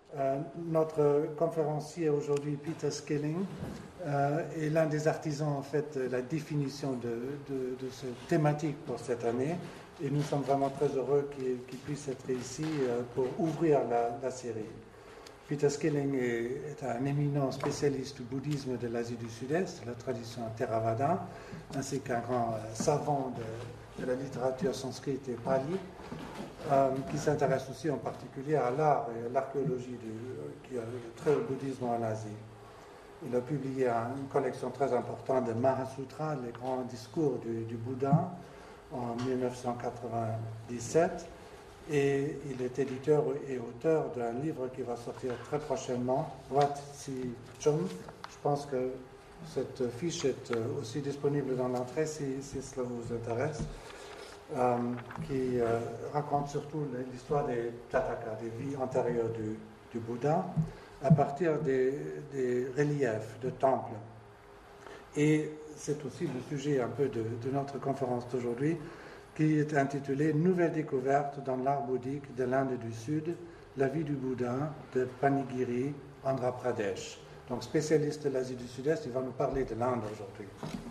Notre conférencier aujourd'hui, Peter Skilling, est l'un des artisans en fait de la définition de cette thématique pour cette année, et nous sommes vraiment très heureux qu'il puisse être ici pour ouvrir la série. Peter Skilling est un éminent spécialiste du bouddhisme de l'Asie du Sud-Est, de la tradition Theravada, ainsi qu'un grand savant de la littérature sanskrite et pali, qui s'intéresse aussi en particulier à l'art et à l'archéologie qui a trait au bouddhisme en Asie. Il a publié une collection très importante de Mahasutras, les grands discours du Bouddha, en 1997, et il est éditeur et auteur d'un livre qui va sortir très prochainement, Wat Si Chum. Je pense que cette fiche est aussi disponible dans l'entrée si cela vous intéresse. Qui raconte surtout l'histoire des Jataka, des vies antérieures du Bouddha, à partir des reliefs de temples. Et c'est aussi le sujet un peu de notre conférence d'aujourd'hui, qui est intitulée « Nouvelle découverte dans l'art bouddhique de l'Inde du Sud, la vie du Bouddha de Panigiri, Andhra Pradesh ». Donc, spécialiste de l'Asie du Sud-Est, il va nous parler de l'Inde aujourd'hui.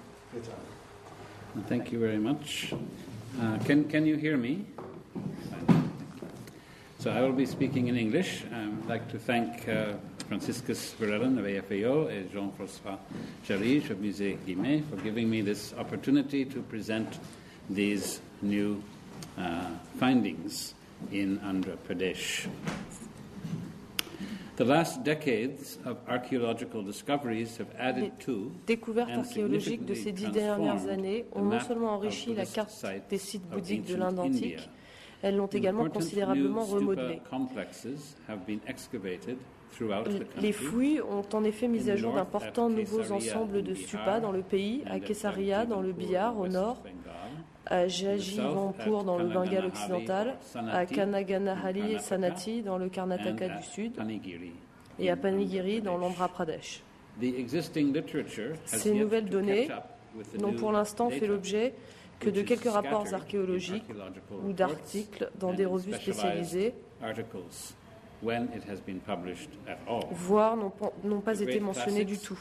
Thank you very much. Can you hear me? So I will be speaking in English. I'd like to thank Franciscus Varela of AFAO and Jean-François Jarige of Musée Guimet for giving me this opportunity to present these new findings in Andhra Pradesh. The last decades of archaeological discoveries have added to découvertes archéologiques de ces 10 dernières années ont non seulement enrichi la carte des sites bouddhiques de l'Inde antique, elles l'ont également considérablement remodelée. Les fouilles ont en effet mis à jour d'importants nouveaux ensembles de stupas dans le pays, à Kesaria dans le Bihar au nord, à Jajivanpur dans le Bengale occidental, à Kanaganahalli et Sanati dans le Karnataka du sud, et à Panigiri dans l'Andhra Pradesh. Ces nouvelles données n'ont pour l'instant fait l'objet que de quelques rapports archéologiques ou d'articles dans des revues spécialisées, voire n'ont pas été mentionnés du tout.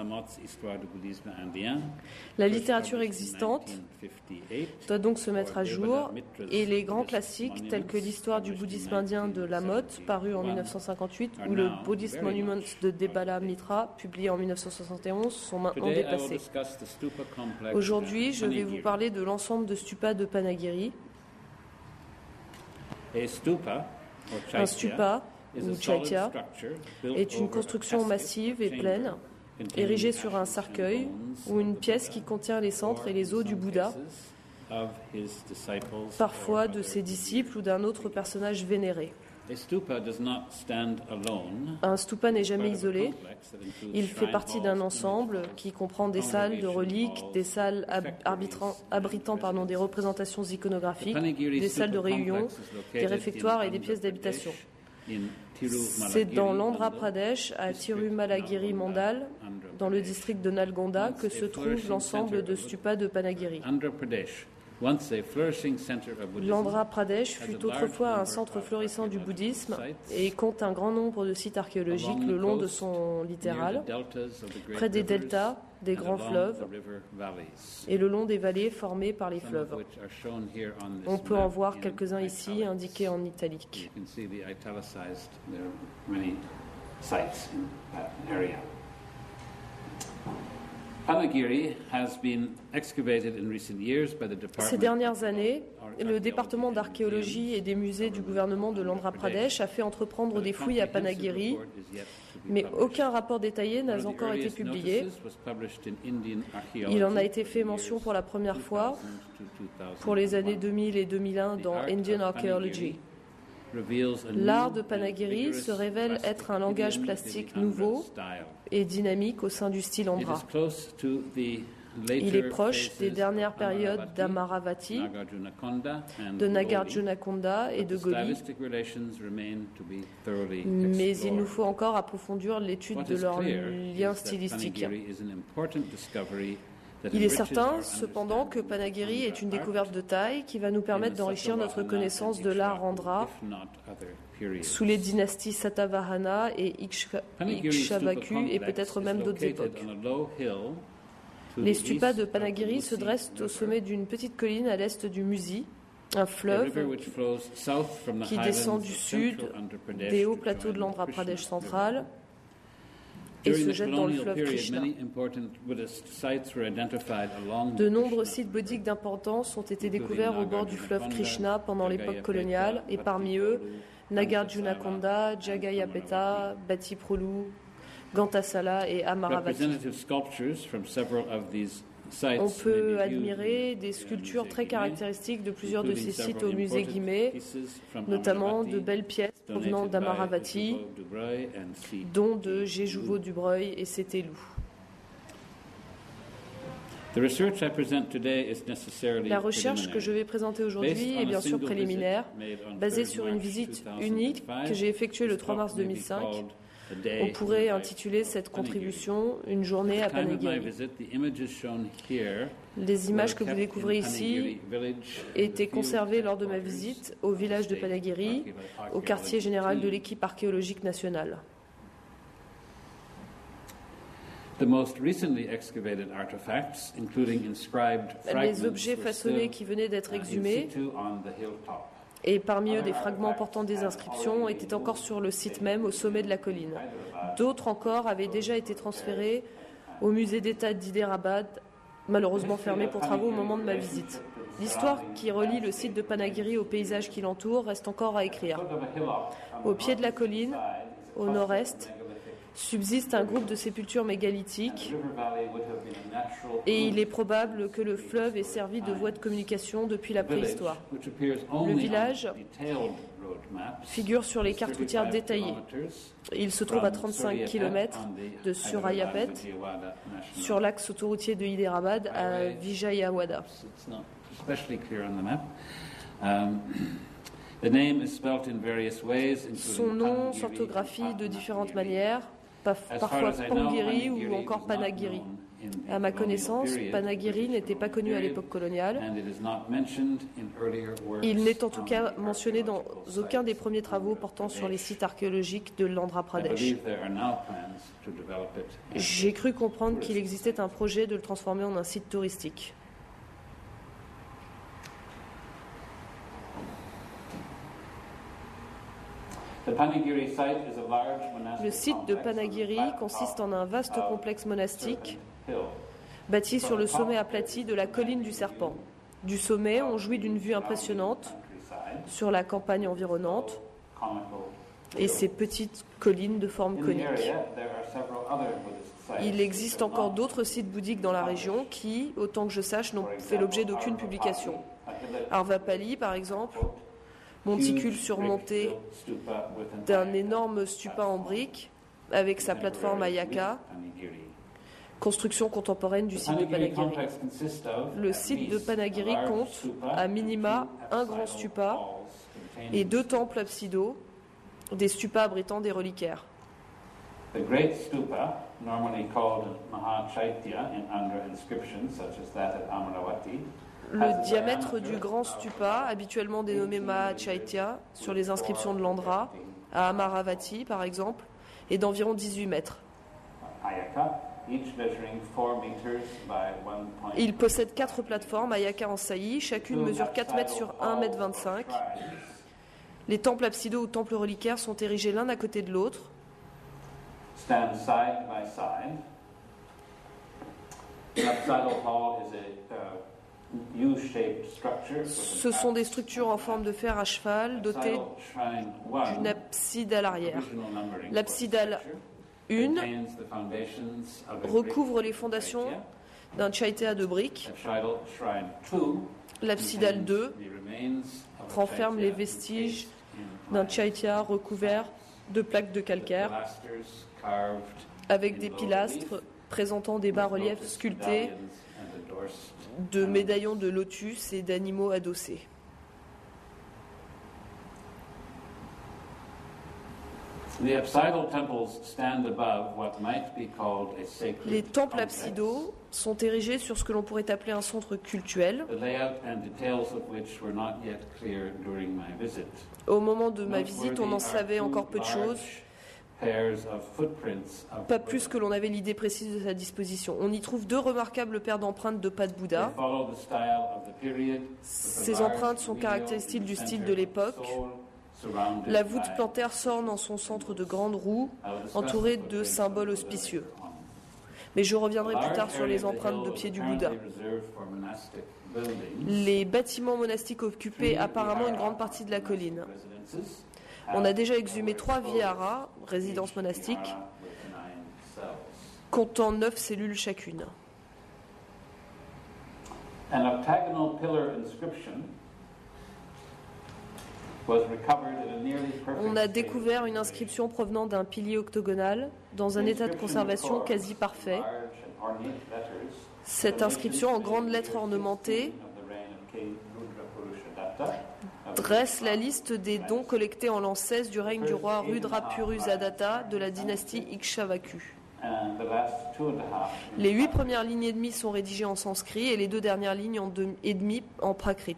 La littérature existante doit donc se mettre à jour et les grands classiques tels que l'histoire du bouddhisme indien de Lamotte, paru en 1958, ou le Buddhist Monuments de Debala Mitra, publié en 1971, sont maintenant dépassés. Aujourd'hui, je vais vous parler de l'ensemble de stupas de Panagiri. Un stupa, ou chaitya, est une construction massive et pleine, érigée sur un cercueil, ou une pièce qui contient les centres et les os du Bouddha, parfois de ses disciples ou d'un autre personnage vénéré. Un stupa n'est jamais isolé. Il fait partie d'un ensemble qui comprend des salles de reliques, des salles abritant des représentations iconographiques, des salles de réunion, des réfectoires et des pièces d'habitation. C'est dans l'Andhra Pradesh, à Tirumalagiri Mandal, dans le district de Nalgonda, que se trouve l'ensemble de stupas de Panagiri. L'Andhra Pradesh fut autrefois un centre florissant du bouddhisme et compte un grand nombre de sites archéologiques le long de son littoral, près des deltas des grands fleuves et le long des vallées formées par les fleuves. On peut en voir quelques-uns ici, indiqués en italique. Ces dernières années, le département d'archéologie et des musées du gouvernement de l'Andhra Pradesh a fait entreprendre des fouilles à Panagiri, mais aucun rapport détaillé n'a encore été publié. Il en a été fait mention pour la première fois pour les années 2000 et 2001 dans Indian Archaeology. L'art de Panagiri se révèle être un langage plastique nouveau et dynamique au sein du style Andhra. Il est proche des dernières périodes d'Amaravati, de Nagarjunakonda et de Goli, mais il nous faut encore approfondir l'étude de leurs liens stylistiques. Il est certain, cependant, que Panagiri est une découverte de taille qui va nous permettre d'enrichir notre connaissance de l'art Andhra sous les dynasties Satavahana et Ikshvaku et peut-être même d'autres époques. Les stupas de Panagiri se dressent au sommet d'une petite colline à l'est du Musi, un fleuve qui descend du sud des hauts plateaux de l'Andhra Pradesh central et se jette dans le fleuve Krishna. De nombreux sites bouddhiques d'importance ont été découverts au bord du fleuve Krishna pendant l'époque coloniale, et parmi eux, Nagarjunakonda, Jagayapeta, Bhattiprolu, Ghantasala et Amaravati. On peut admirer des sculptures très caractéristiques de plusieurs de ces sites au musée Guimet, notamment de belles pièces provenant d'Amaravati, dont de Jejuvo Dubreuil et Sétélou. La recherche que je vais présenter aujourd'hui est bien sûr préliminaire, basée sur une visite unique que j'ai effectuée le 3 mars 2005. On pourrait intituler cette contribution « Une journée à Panagiri ». Les images que vous découvrez ici étaient conservées lors de ma visite au village de Panagiri, au quartier général de l'équipe archéologique nationale. Les objets façonnés qui venaient d'être exhumés, et parmi eux des fragments portant des inscriptions, étaient encore sur le site même, au sommet de la colline. D'autres encore avaient déjà été transférés au musée d'État d'Hyderabad, malheureusement fermé pour travaux au moment de ma visite. L'histoire qui relie le site de Panagiri au paysage qui l'entoure reste encore à écrire. Au pied de la colline, au nord-est, subsiste un groupe de sépultures mégalithiques et il est probable que le fleuve ait servi de voie de communication depuis la préhistoire. Le village figure sur les cartes routières détaillées. Il se trouve à 35 km de Surayapet, sur l'axe autoroutier de Hyderabad à Vijayawada. Son nom s'orthographie de différentes manières, parfois Pangiri ou encore Panagiri. À ma connaissance, Panagiri n'était pas connu à l'époque coloniale. Il n'est en tout cas mentionné dans aucun des premiers travaux portant sur les sites archéologiques de l'Andhra Pradesh. J'ai cru comprendre qu'il existait un projet de le transformer en un site touristique. Le site de Panagiri consiste en un vaste complexe monastique bâti sur le sommet aplati de la colline du Serpent. Du sommet, on jouit d'une vue impressionnante sur la campagne environnante et ses petites collines de forme conique. Il existe encore d'autres sites bouddhiques dans la région qui, autant que je sache, n'ont fait l'objet d'aucune publication. Arvapali, par exemple, monticule surmonté d'un énorme stupa en briques avec sa plateforme Ayaka, construction contemporaine du site de Panagiri. Le site de Panagiri compte à minima un grand stupa et 2 temples absidaux, des stupas abritant des reliquaires. The great stupa, normally called Mahachaitya in Andhra inscriptions such as that at Amaravati, le diamètre du grand stupa, habituellement dénommé Mahachaitya sur les inscriptions de l'Andhra, à Amaravati par exemple, est d'environ 18 mètres. Il possède 4 plateformes Ayaka en saillie, chacune mesure 4 mètres sur 1,25 m. Les temples absidaux ou temples reliquaires sont érigés l'un à côté de l'autre. Ce sont des structures en forme de fer à cheval dotées d'une abside à l'arrière. L'absidale 1 recouvre les fondations d'un chaitya de briques. L'absidale 2 renferme les vestiges d'un chaitya recouvert de plaques de calcaire avec des pilastres présentant des bas-reliefs sculptés de médaillons de lotus et d'animaux adossés. Les temples absidaux sont érigés sur ce que l'on pourrait appeler un centre cultuel. Au moment de ma visite, on en savait encore peu de choses, pas plus que l'on avait l'idée précise de sa disposition. On y trouve 2 remarquables paires d'empreintes de pas de Bouddha. Ces empreintes sont caractéristiques du style de l'époque. La voûte plantaire s'orne en son centre de grandes roues, entourée de symboles auspicieux. Mais je reviendrai plus tard sur les empreintes de pieds du Bouddha. Les bâtiments monastiques occupaient apparemment une grande partie de la colline. On a déjà exhumé 3 viharas, résidences monastiques, comptant 9 cellules chacune. On a découvert une inscription provenant d'un pilier octogonal dans un état de conservation quasi parfait. Cette inscription en grandes lettres ornementées dresse la liste des dons collectés en l'an 16 du règne du roi Rudrapurusadatta de la dynastie Ikshavaku. Les 8 premières lignes et demie sont rédigées en sanskrit et les 2 dernières lignes et demie en prakrit.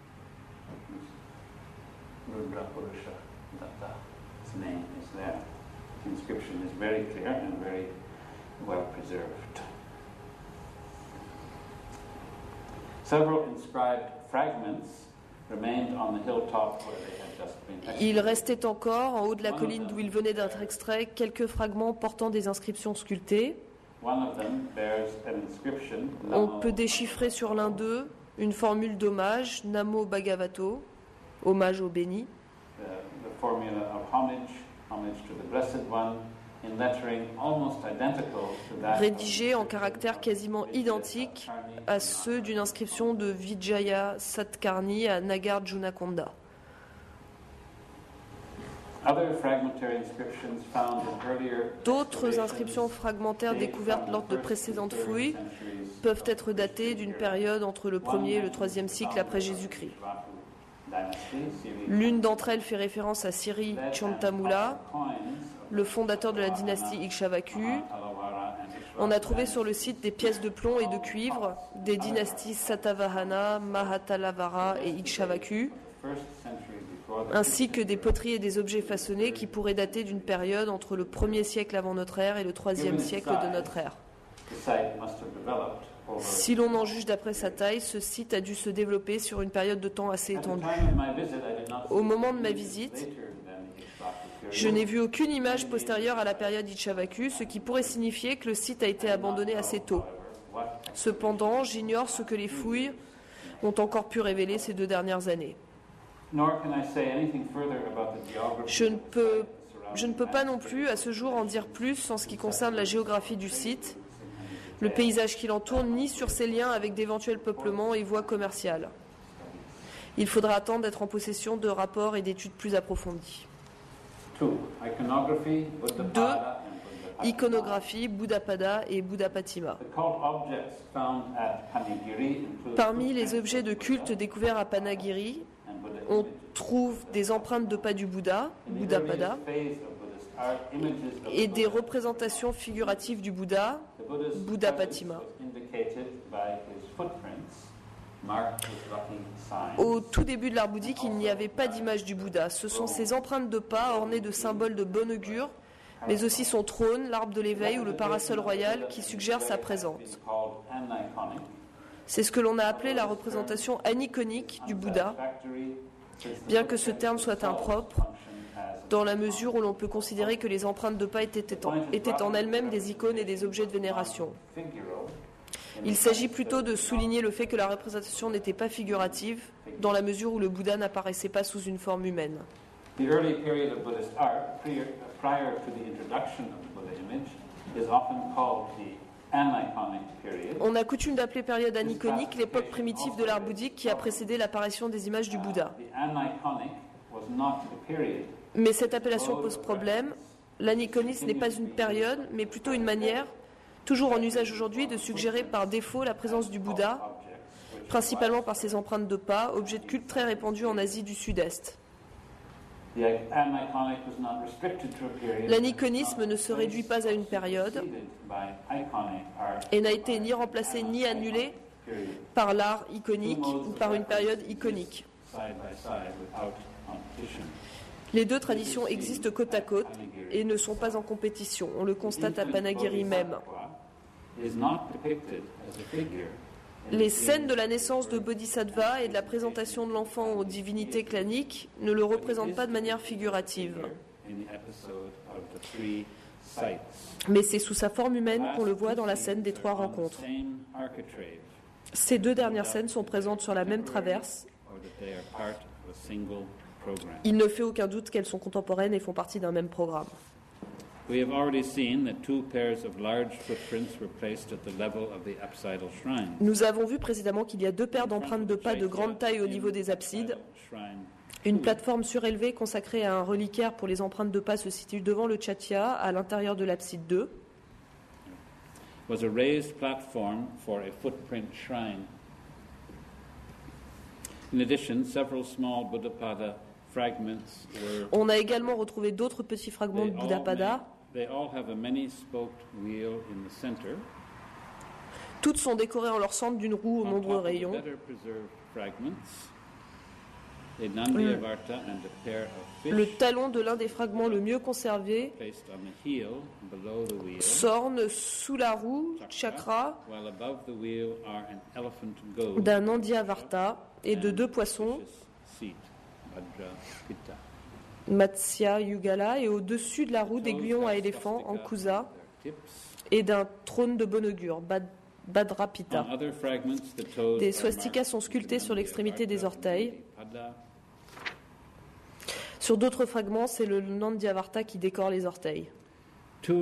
Rudrapurusadatta's name is there. The inscription is very clear and very well preserved. Several inscribed fragments remained on the hilltop where they had just been executed. Il restait encore, en haut de la colline d'où il venait d'être extrait, quelques fragments portant des inscriptions sculptées. On peut déchiffrer sur l'un d'eux une formule d'hommage, Namo Bhagavato, hommage au béni. Rédigé en caractères quasiment identiques à ceux d'une inscription de Vijaya Satkarni à Nagarjunakonda. D'autres inscriptions fragmentaires découvertes lors de précédentes fouilles peuvent être datées d'une période entre le 1er et le 3e siècle après Jésus-Christ. L'une d'entre elles fait référence à Siri Chantamula, le fondateur de la dynastie Ikshavaku. On a trouvé sur le site des pièces de plomb et de cuivre des dynasties Satavahana, Mahatalavara et Ikshavaku, ainsi que des poteries et des objets façonnés qui pourraient dater d'une période entre le 1er siècle avant notre ère et le 3e siècle de notre ère. Si l'on en juge d'après sa taille, ce site a dû se développer sur une période de temps assez étendue. Au moment de ma visite, je n'ai vu aucune image postérieure à la période Ikshavaku, ce qui pourrait signifier que le site a été abandonné assez tôt. Cependant, j'ignore ce que les fouilles ont encore pu révéler ces 2 dernières années. Je ne peux pas non plus, à ce jour, en dire plus en ce qui concerne la géographie du site, le paysage qui l'entoure, ni sur ses liens avec d'éventuels peuplements et voies commerciales. Il faudra attendre d'être en possession de rapports et d'études plus approfondies. 2. Iconographie, Buddhapada et Buddhapatima. Parmi les objets de culte découverts à Panagiri, on trouve des empreintes de pas du Bouddha, Buddhapada, et des représentations figuratives du Bouddha, Buddhapatima. Au tout début de l'art bouddhique, il n'y avait pas d'image du Bouddha. Ce sont ces empreintes de pas ornées de symboles de bon augure, mais aussi son trône, l'arbre de l'éveil ou le parasol royal qui suggèrent sa présence. C'est ce que l'on a appelé la représentation aniconique du Bouddha, bien que ce terme soit impropre, dans la mesure où l'on peut considérer que les empreintes de pas étaient en elles-mêmes des icônes et des objets de vénération. Il s'agit plutôt de souligner le fait que la représentation n'était pas figurative, dans la mesure où le Bouddha n'apparaissait pas sous une forme humaine. On a coutume d'appeler période aniconique l'époque primitive de l'art bouddhique qui a précédé l'apparition des images du Bouddha. Mais cette appellation pose problème. L'aniconisme n'est pas une période, mais plutôt une manière, toujours en usage aujourd'hui, de suggérer par défaut la présence du Bouddha, principalement par ses empreintes de pas, objet de culte très répandu en Asie du Sud-Est. L'aniconisme ne se réduit pas à une période et n'a été ni remplacé ni annulé par l'art iconique ou par une période iconique. Les deux traditions existent côte à côte et ne sont pas en compétition. On le constate à Panagiri même. Les scènes de la naissance de Bodhisattva et de la présentation de l'enfant aux divinités claniques ne le représentent pas de manière figurative. Mais c'est sous sa forme humaine qu'on le voit dans la scène des 3 rencontres. Ces 2 dernières scènes sont présentes sur la même traverse. Il ne fait aucun doute qu'elles sont contemporaines et font partie d'un même programme. Nous avons vu précédemment qu'il y a 2 paires d'empreintes de pas de grande taille au niveau des absides. Une plateforme surélevée consacrée à un reliquaire pour les empreintes de pas se situe devant le Chatya, à l'intérieur de l'abside 2. Was a raised platform for a footprint shrine. In addition, several small Buddhapada fragments were. On a également retrouvé d'autres petits fragments de Buddhapada. They all have a many-spoked wheel in the center. Toutes sont décorées en leur centre d'une roue aux nombreux rayons. Le talon de l'un des fragments le mieux conservé s'orne sous la roue chakra d'un Nandyavarta et de 2 poissons, Matsya Yugala, et au-dessus de la roue d'aiguillons à éléphant, Ankusa, et d'un trône de bon augure, Bhadrapita. Des swastikas sont sculptés sur l'extrémité des orteils. Sur d'autres fragments, c'est le Nandyavarta qui décore les orteils. 2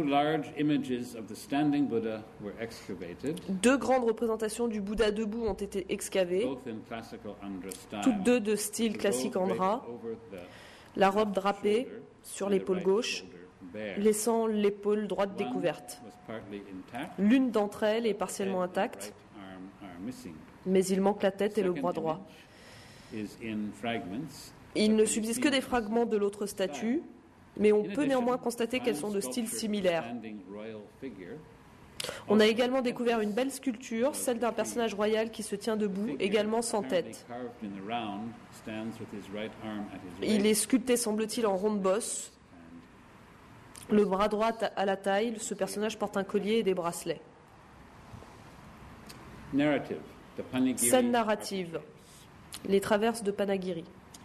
grandes représentations du Bouddha debout ont été excavées, toutes 2 de style classique Andhra, la robe drapée sur l'épaule gauche, laissant l'épaule droite découverte. L'une d'entre elles est partiellement intacte, mais il manque la tête et le bras droit. Il ne subsiste que des fragments de l'autre statue, mais on peut néanmoins constater qu'elles sont de style similaire. On a également découvert une belle sculpture, celle d'un personnage royal qui se tient debout, également sans tête. Il est sculpté, semble-t-il, en ronde bosse. Le bras droit à la taille, ce personnage porte un collier et des bracelets. Scène narrative. Les traverses de Panagiri.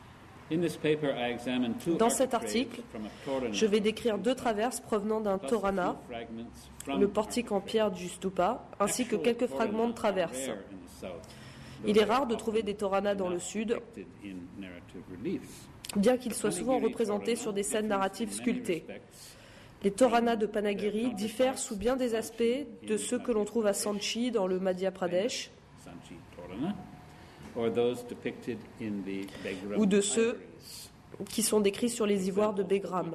Dans cet article, je vais décrire 2 traverses provenant d'un Torana, le portique en pierre du stupa, ainsi que quelques fragments de traverses. Il est rare de trouver des Toranas dans le sud, bien qu'ils soient souvent représentés sur des scènes narratives sculptées. Les Toranas de Panagiri diffèrent sous bien des aspects de ceux que l'on trouve à Sanchi dans le Madhya Pradesh, ou de ceux qui sont décrits sur les ivoires de Begram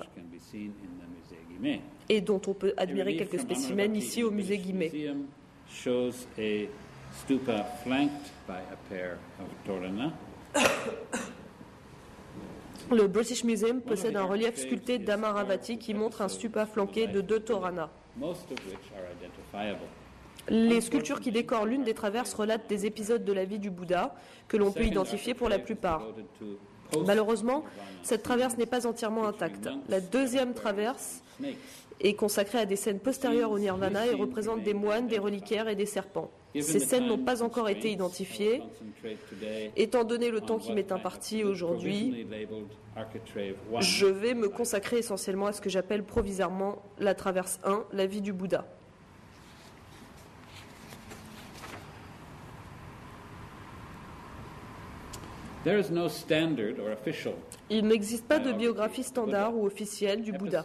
et dont on peut admirer quelques spécimens ici au musée Guimet. Le British Museum possède un relief sculpté d'Amaravati qui montre un stupa flanqué de 2 Toranas. Les sculptures qui décorent l'une des traverses relatent des épisodes de la vie du Bouddha que l'on peut identifier pour la plupart. Malheureusement, cette traverse n'est pas entièrement intacte. La 2e traverse est consacrée à des scènes postérieures au Nirvana et représente des moines, des reliquaires et des serpents. Ces scènes n'ont pas encore été identifiées. Étant donné le temps qui m'est imparti aujourd'hui, je vais me consacrer essentiellement à ce que j'appelle provisoirement la traverse 1, la vie du Bouddha. Il n'existe pas de biographie standard ou officielle du Bouddha.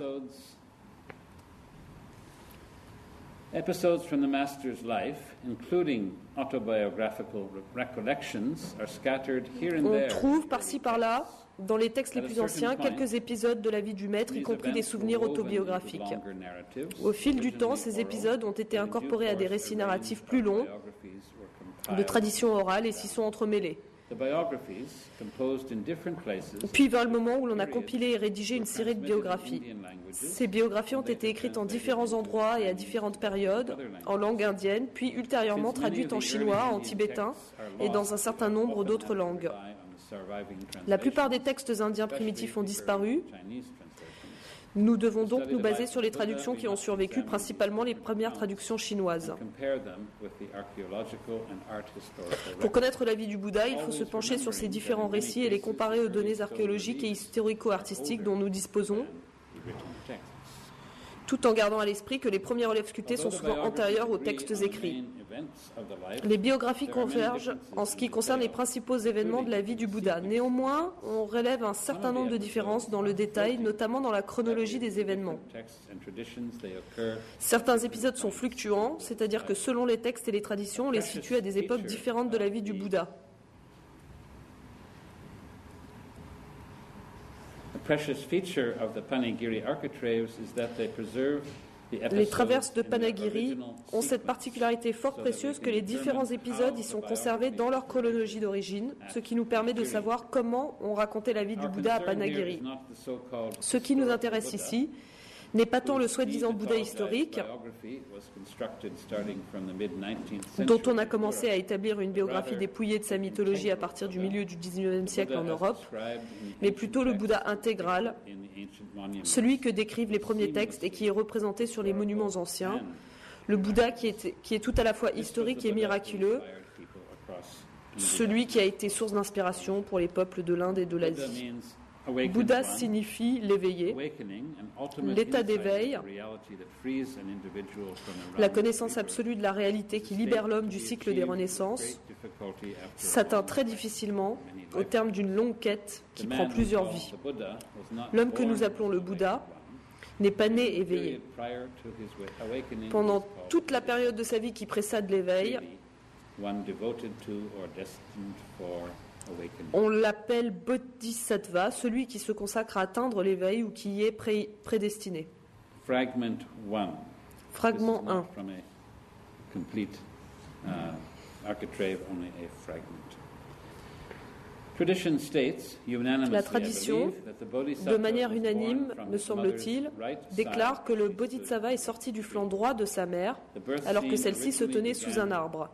Episodes from the Master's life, including autobiographical recollections, are scattered here and there. On trouve par-ci par-là, dans les textes les plus anciens, quelques épisodes de la vie du maître, y compris des souvenirs autobiographiques. Au fil du temps, ces épisodes ont été incorporés à des récits narratifs plus longs, de traditions orales, et s'y sont entremêlés. Puis vint le moment où l'on a compilé et rédigé une série de biographies. Ces biographies ont été écrites en différents endroits et à différentes périodes, en langue indienne, puis ultérieurement traduites en chinois, en tibétain et dans un certain nombre d'autres langues. La plupart des textes indiens primitifs ont disparu. Nous devons donc nous baser sur les traductions qui ont survécu, principalement les premières traductions chinoises. Pour connaître la vie du Bouddha, il faut se pencher sur ces différents récits et les comparer aux données archéologiques et historico-artistiques dont nous disposons, tout en gardant à l'esprit que les premiers reliefs sculptés sont souvent antérieurs aux textes écrits. Les biographies convergent en ce qui concerne les principaux événements de la vie du Bouddha. Néanmoins, on relève un certain nombre de différences dans le détail, notamment dans la chronologie des événements. Certains épisodes sont fluctuants, c'est-à-dire que selon les textes et les traditions, on les situe à des époques différentes de la vie du Bouddha. Les traverses de Panagiri ont cette particularité fort précieuse que les différents épisodes y sont conservés dans leur chronologie d'origine, ce qui nous permet de savoir comment on racontait la vie du Bouddha à Panagiri. Ce qui nous intéresse ici n'est pas tant le soi-disant Bouddha historique, dont on a commencé à établir une biographie dépouillée de sa mythologie à partir du milieu du XIXe siècle en Europe, mais plutôt le Bouddha intégral, celui que décrivent les premiers textes et qui est représenté sur les monuments anciens, le Bouddha qui est tout à la fois historique et miraculeux, celui qui a été source d'inspiration pour les peuples de l'Inde et de l'Asie. Bouddha signifie l'éveillé, l'état d'éveil, la connaissance absolue de la réalité qui libère l'homme du cycle des renaissances, s'atteint très difficilement au terme d'une longue quête qui prend plusieurs vies. L'homme que nous appelons le Bouddha n'est pas né éveillé. Pendant toute la période de sa vie qui précède l'éveil, on l'appelle Bodhisattva, celui qui se consacre à atteindre l'éveil ou qui y est prédestiné. Fragment 1. La tradition, de manière unanime, me semble-t-il, déclare que le Bodhisattva est sorti du flanc droit de sa mère, alors que celle-ci se tenait sous un arbre.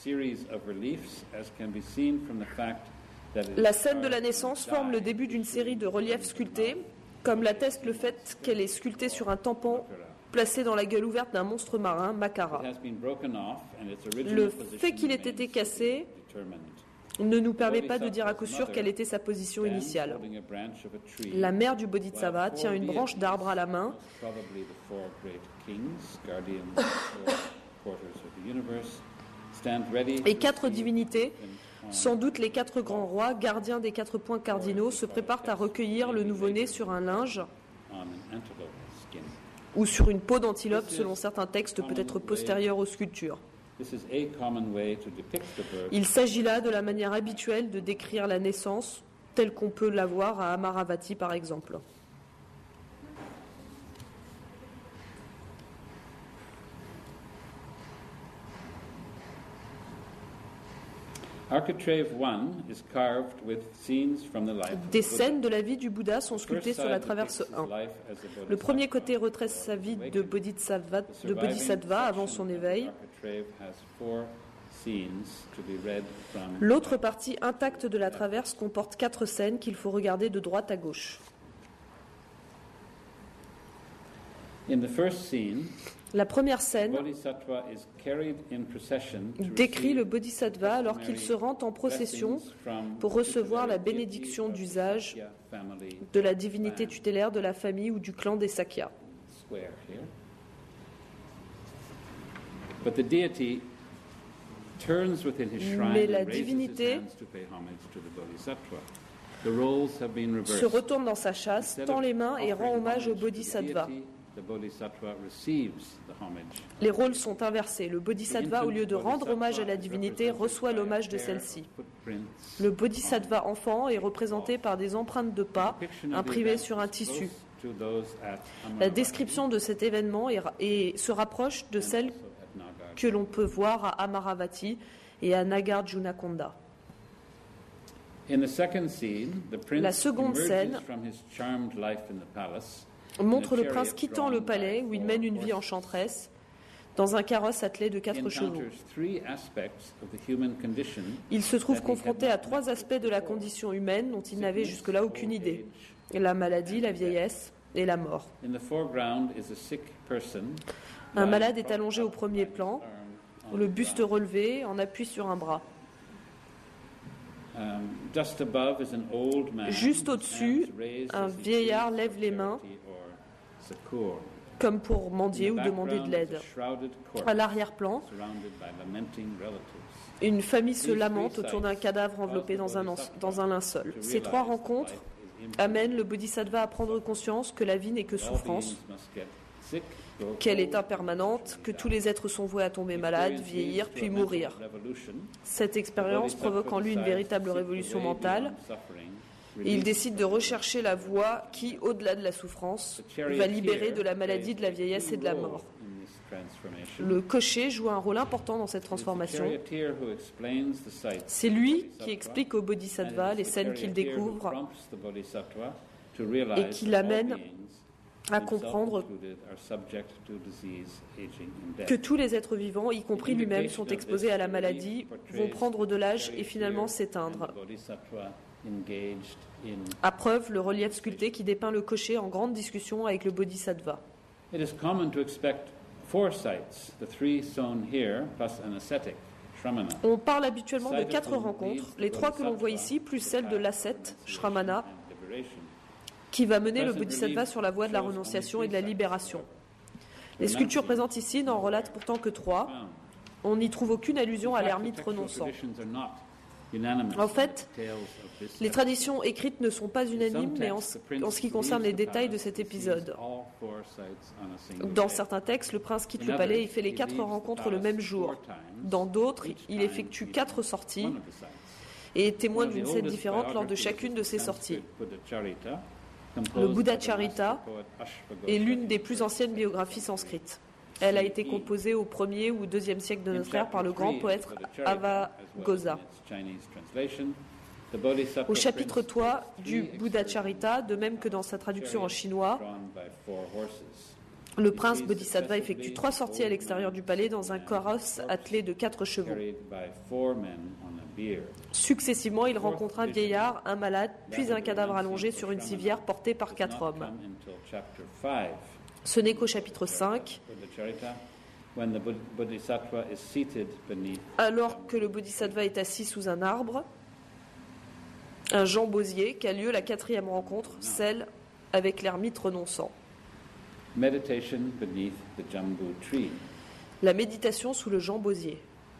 La scène de la naissance forme le début d'une série de reliefs sculptés, comme l'atteste le fait qu'elle est sculptée sur un tampon placé dans la gueule ouverte d'un monstre marin, Makara. Le fait qu'il ait été cassé ne nous permet pas de dire à coup sûr quelle était sa position initiale. La mère du Bodhisattva tient une branche d'arbre à la main et 4 divinités, sans doute les 4 grands rois, gardiens des 4 points cardinaux, se préparent à recueillir le nouveau-né sur un linge ou sur une peau d'antilope, selon certains textes peut-être postérieurs aux sculptures. Il s'agit là de la manière habituelle de décrire la naissance, telle qu'on peut la voir à Amaravati par exemple. Des scènes de la vie du Bouddha sont sculptées sur la traverse 1. Le premier côté retrace sa vie de Bodhisattva avant son éveil. L'autre partie intacte de la traverse comporte 4 scènes qu'il faut regarder de droite à gauche. La première scène décrit le Bodhisattva alors qu'il se rend en procession pour recevoir la bénédiction d'usage de la divinité tutélaire de la famille ou du clan des Sakya. Mais la divinité se retourne dans sa châsse, tend les mains et rend hommage au Bodhisattva. Les rôles sont inversés. Le Bodhisattva, au lieu de rendre hommage à la divinité, reçoit l'hommage de celle-ci. Le Bodhisattva enfant est représenté par des empreintes de pas imprimées sur un tissu. La description de cet événement se rapproche de celle que l'on peut voir à Amaravati et à Nagarjunakonda. La seconde scène montre le prince quittant le palais où il mène une vie enchanteresse dans un carrosse attelé de 4 chevaux. Il se trouve confronté à 3 aspects de la condition humaine dont il n'avait jusque-là aucune idée: la maladie, la vieillesse et la mort. Un malade est allongé au premier plan, le buste relevé, en appui sur un bras. Juste au-dessus, un vieillard lève les mains comme pour mendier ou demander de l'aide. À l'arrière-plan, une famille se lamente autour d'un cadavre enveloppé dans un linceul. Ces 3 rencontres amènent le bodhisattva à prendre conscience que la vie n'est que souffrance, qu'elle est impermanente, que tous les êtres sont voués à tomber malades, vieillir, puis mourir. Cette expérience provoque en lui une véritable révolution mentale, et il décide de rechercher la voie qui, au-delà de la souffrance, va libérer de la maladie, de la vieillesse et de la mort. Le cocher joue un rôle important dans cette transformation. C'est lui qui explique au bodhisattva les scènes qu'il découvre et qui l'amène à comprendre que tous les êtres vivants, y compris lui-même, sont exposés à la maladie, vont prendre de l'âge et finalement s'éteindre. À preuve, le relief sculpté qui dépeint le cocher en grande discussion avec le bodhisattva. On parle habituellement de 4 rencontres, les 3 que l'on voit ici, plus celle de l'ascète, Shramana, qui va mener le bodhisattva sur la voie de la renonciation et de la libération. Les sculptures présentes ici n'en relatent pourtant que 3. On n'y trouve aucune allusion à l'ermite renonçant. En fait, les traditions écrites ne sont pas unanimes, mais en ce qui concerne les détails de cet épisode. Dans certains textes, le prince quitte le palais et fait les 4 rencontres le même jour. Dans d'autres, il effectue 4 sorties et est témoin d'une scène différente lors de chacune de ces sorties. Le Buddha Charita est l'une des plus anciennes biographies sanskrites. Elle a été composée au 1er ou 2e siècle de notre ère par le grand poète Ava-Ghosa. Au chapitre 3 du Buddha Charita, de même que dans sa traduction en chinois, le prince Bodhisattva effectue 3 sorties à l'extérieur du palais dans un carrosse attelé de 4 chevaux. Successivement, il rencontre un vieillard, un malade, puis un cadavre allongé sur une civière porté par 4 hommes. Ce n'est qu'au chapitre 5, alors que le bodhisattva est assis sous un arbre, un jambosier, qu'a lieu la 4e rencontre, celle avec l'ermite renonçant. La méditation sous le jambosier.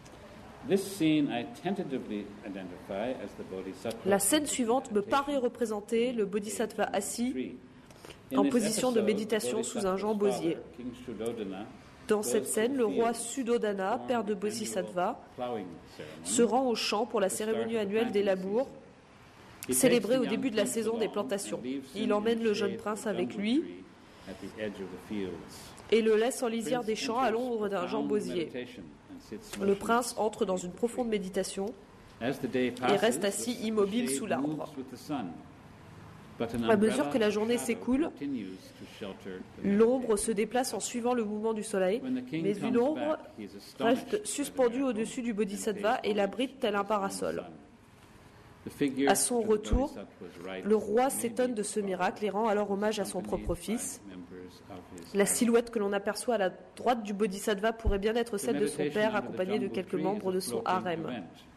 La scène suivante me paraît représenter le bodhisattva assis en position de méditation sous un jambosier. Dans cette scène, le roi Suddhodana, père de Bodhisattva, se rend au champ pour la cérémonie annuelle des labours, célébrée au début de la saison des plantations. Il emmène le jeune prince avec lui et le laisse en lisière des champs à l'ombre d'un jambosier. Le prince entre dans une profonde méditation et reste assis immobile sous l'arbre. À mesure que la journée s'écoule, l'ombre se déplace en suivant le mouvement du soleil, mais une ombre reste suspendue au-dessus du bodhisattva et l'abrite tel un parasol. À son retour, le roi s'étonne de ce miracle et rend alors hommage à son propre fils. La silhouette que l'on aperçoit à la droite du bodhisattva pourrait bien être celle de son père, accompagné de quelques membres de son harem.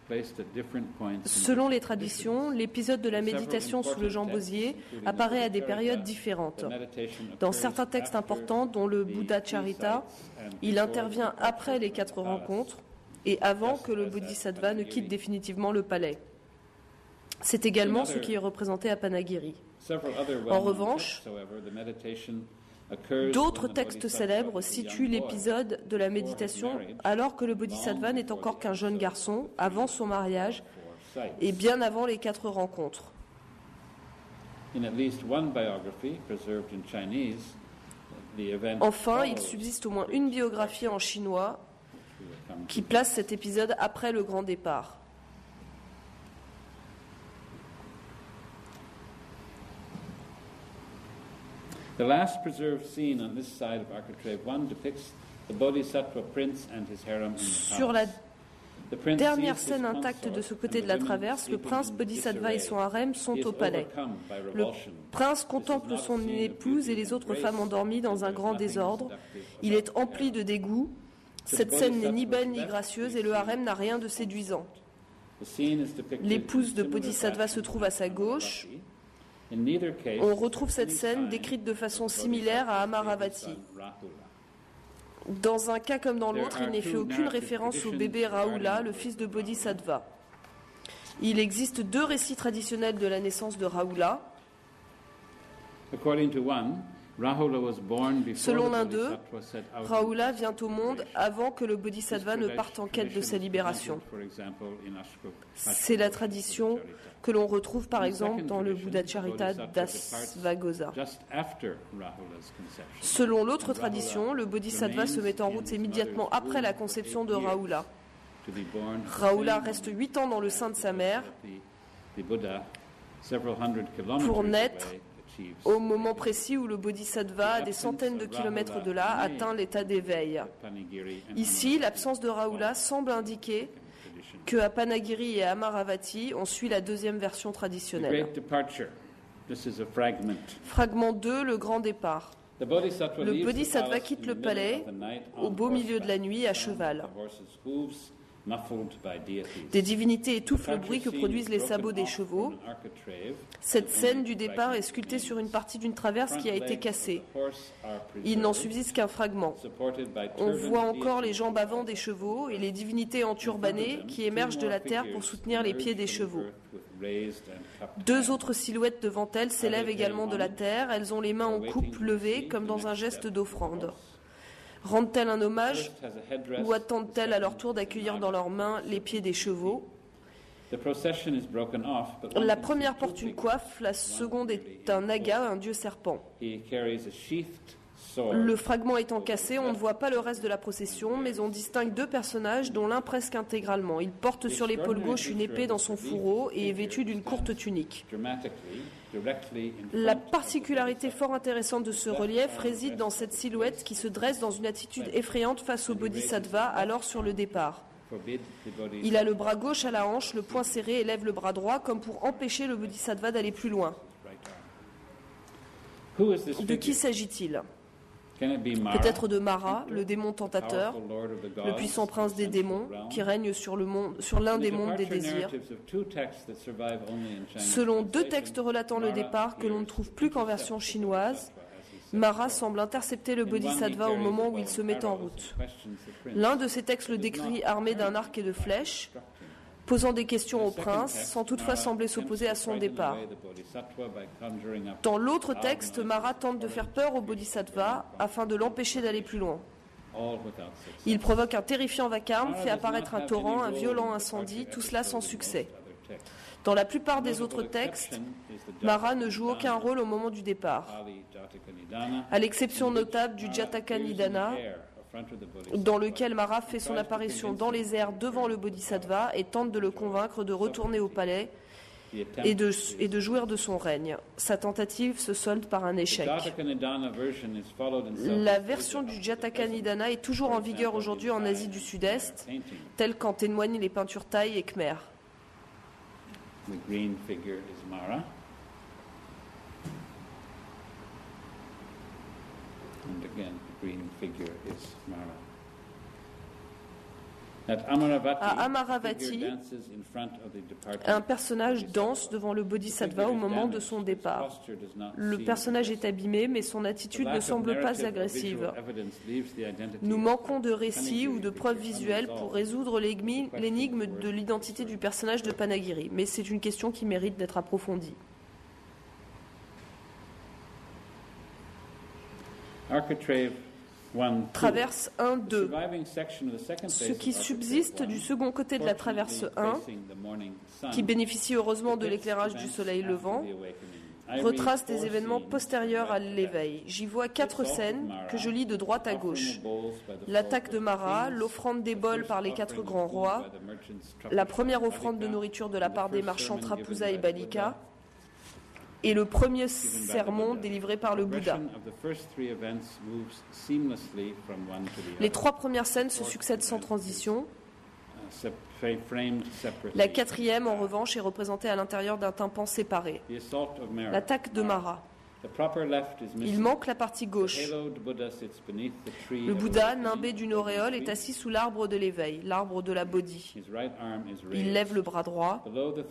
Selon les traditions, l'épisode de la méditation sous le jambosier apparaît à des périodes différentes. Dans certains textes importants, dont le Buddha Charita, il intervient après les 4 rencontres et avant que le bodhisattva ne quitte définitivement le palais. C'est également ce qui est représenté à Panagiri. En revanche, d'autres textes célèbres situent l'épisode de la méditation alors que le bodhisattva n'est encore qu'un jeune garçon, avant son mariage et bien avant les 4 rencontres. Enfin, il subsiste au moins une biographie en chinois qui place cet épisode après le grand départ. The last preserved scene on this side of Architrave 1 depicts the Bodhisattva prince and his harem in the Sur la palace. dernière scène intacte de ce côté de la traverse, le prince Bodhisattva et son harem sont au palais. Le prince contemple son épouse et les autres femmes endormies dans un grand désordre. Il est empli de dégoût. Cette scène n'est ni belle ni gracieuse et le harem n'a rien de séduisant. L'épouse de Bodhisattva se trouve à sa gauche. On retrouve cette scène décrite de façon similaire à Amaravati. Dans un cas comme dans l'autre, il n'est fait aucune référence au bébé Rahula, le fils de Bodhisattva. Il existe 2 récits traditionnels de la naissance de Rahula. Selon l'un d'eux, Rahula vient au monde avant que le Bodhisattva ne parte en quête de sa libération. C'est la tradition que l'on retrouve par exemple dans le Buddhacharita d'Asvaghosha. Selon l'autre tradition, le Bodhisattva se met en route immédiatement après la conception de Rahula. Rahula reste 8 ans dans le sein de sa mère pour naître au moment précis où le Bodhisattva, à des centaines de kilomètres de là, atteint l'état d'éveil. Ici, l'absence de Rahula semble indiquer qu'à Panagiri et à Amaravati, on suit la deuxième version traditionnelle. Fragment 2, le grand départ. Le Bodhisattva quitte le palais au beau milieu de la nuit à cheval. Des divinités étouffent le bruit que produisent les sabots des chevaux. Cette scène du départ est sculptée sur une partie d'une traverse qui a été cassée. Il n'en subsiste qu'un fragment. On voit encore les jambes avant des chevaux et les divinités enturbanées qui émergent de la terre pour soutenir les pieds des chevaux. 2 autres silhouettes devant elles s'élèvent également de la terre. Elles ont les mains en coupe levées comme dans un geste d'offrande. Rendent-elles un hommage ou attendent-elles à leur tour d'accueillir dans leurs mains les pieds des chevaux? La première porte une coiffe, la seconde est un naga, un dieu serpent. Le fragment étant cassé, on ne voit pas le reste de la procession, mais on distingue 2 personnages, dont l'un presque intégralement. Il porte sur l'épaule gauche une épée dans son fourreau et est vêtu d'une courte tunique. La particularité fort intéressante de ce relief réside dans cette silhouette qui se dresse dans une attitude effrayante face au Bodhisattva, alors sur le départ. Il a le bras gauche à la hanche, le poing serré et lève le bras droit comme pour empêcher le Bodhisattva d'aller plus loin. De qui s'agit-il ? Peut-être de Mara, le démon tentateur, le puissant prince des démons, qui règne sur l'un des mondes des désirs. Selon 2 textes relatant le départ que l'on ne trouve plus qu'en version chinoise, Mara semble intercepter le Bodhisattva au moment où il se met en route. L'un de ces textes le décrit armé d'un arc et de flèches, posant des questions au prince, sans toutefois sembler s'opposer à son départ. Dans l'autre texte, Mara tente de faire peur au Bodhisattva afin de l'empêcher d'aller plus loin. Il provoque un terrifiant vacarme, fait apparaître un torrent, un violent incendie, tout cela sans succès. Dans la plupart des autres textes, Mara ne joue aucun rôle au moment du départ, à l'exception notable du Jataka Nidana, dans lequel Mara fait son apparition dans les airs devant le Bodhisattva et tente de le convaincre de retourner au palais et de jouir de son règne. Sa tentative se solde par un échec. La version du Jataka Nidana est toujours en vigueur aujourd'hui en Asie du Sud-Est, telle qu'en témoignent les peintures thaï et khmer. The green figure is Mara. And again, the green figure is Mara. À Amaravati, un personnage danse devant le Bodhisattva au moment de son départ. Le personnage est abîmé, mais son attitude ne semble pas agressive. Nous manquons de récits ou de preuves visuelles pour résoudre l'énigme de l'identité du personnage de Panagiri, mais c'est une question qui mérite d'être approfondie. Traverse 1-2. Ce qui subsiste du second côté de la traverse 1, qui bénéficie heureusement de l'éclairage du soleil levant, retrace des événements postérieurs à l'éveil. J'y vois 4 scènes que je lis de droite à gauche. L'attaque de Mara, l'offrande des bols par les 4 grands rois, la première offrande de nourriture de la part des marchands Trapusa et Balika, et le premier sermon délivré par le Bouddha. Les 3 premières scènes se succèdent sans transition. La 4e, en revanche, est représentée à l'intérieur d'un tympan séparé. L'attaque de Mara. Il manque la partie gauche. Le Bouddha, nimbé d'une auréole, est assis sous l'arbre de l'éveil, l'arbre de la Bodhi. Il lève le bras droit.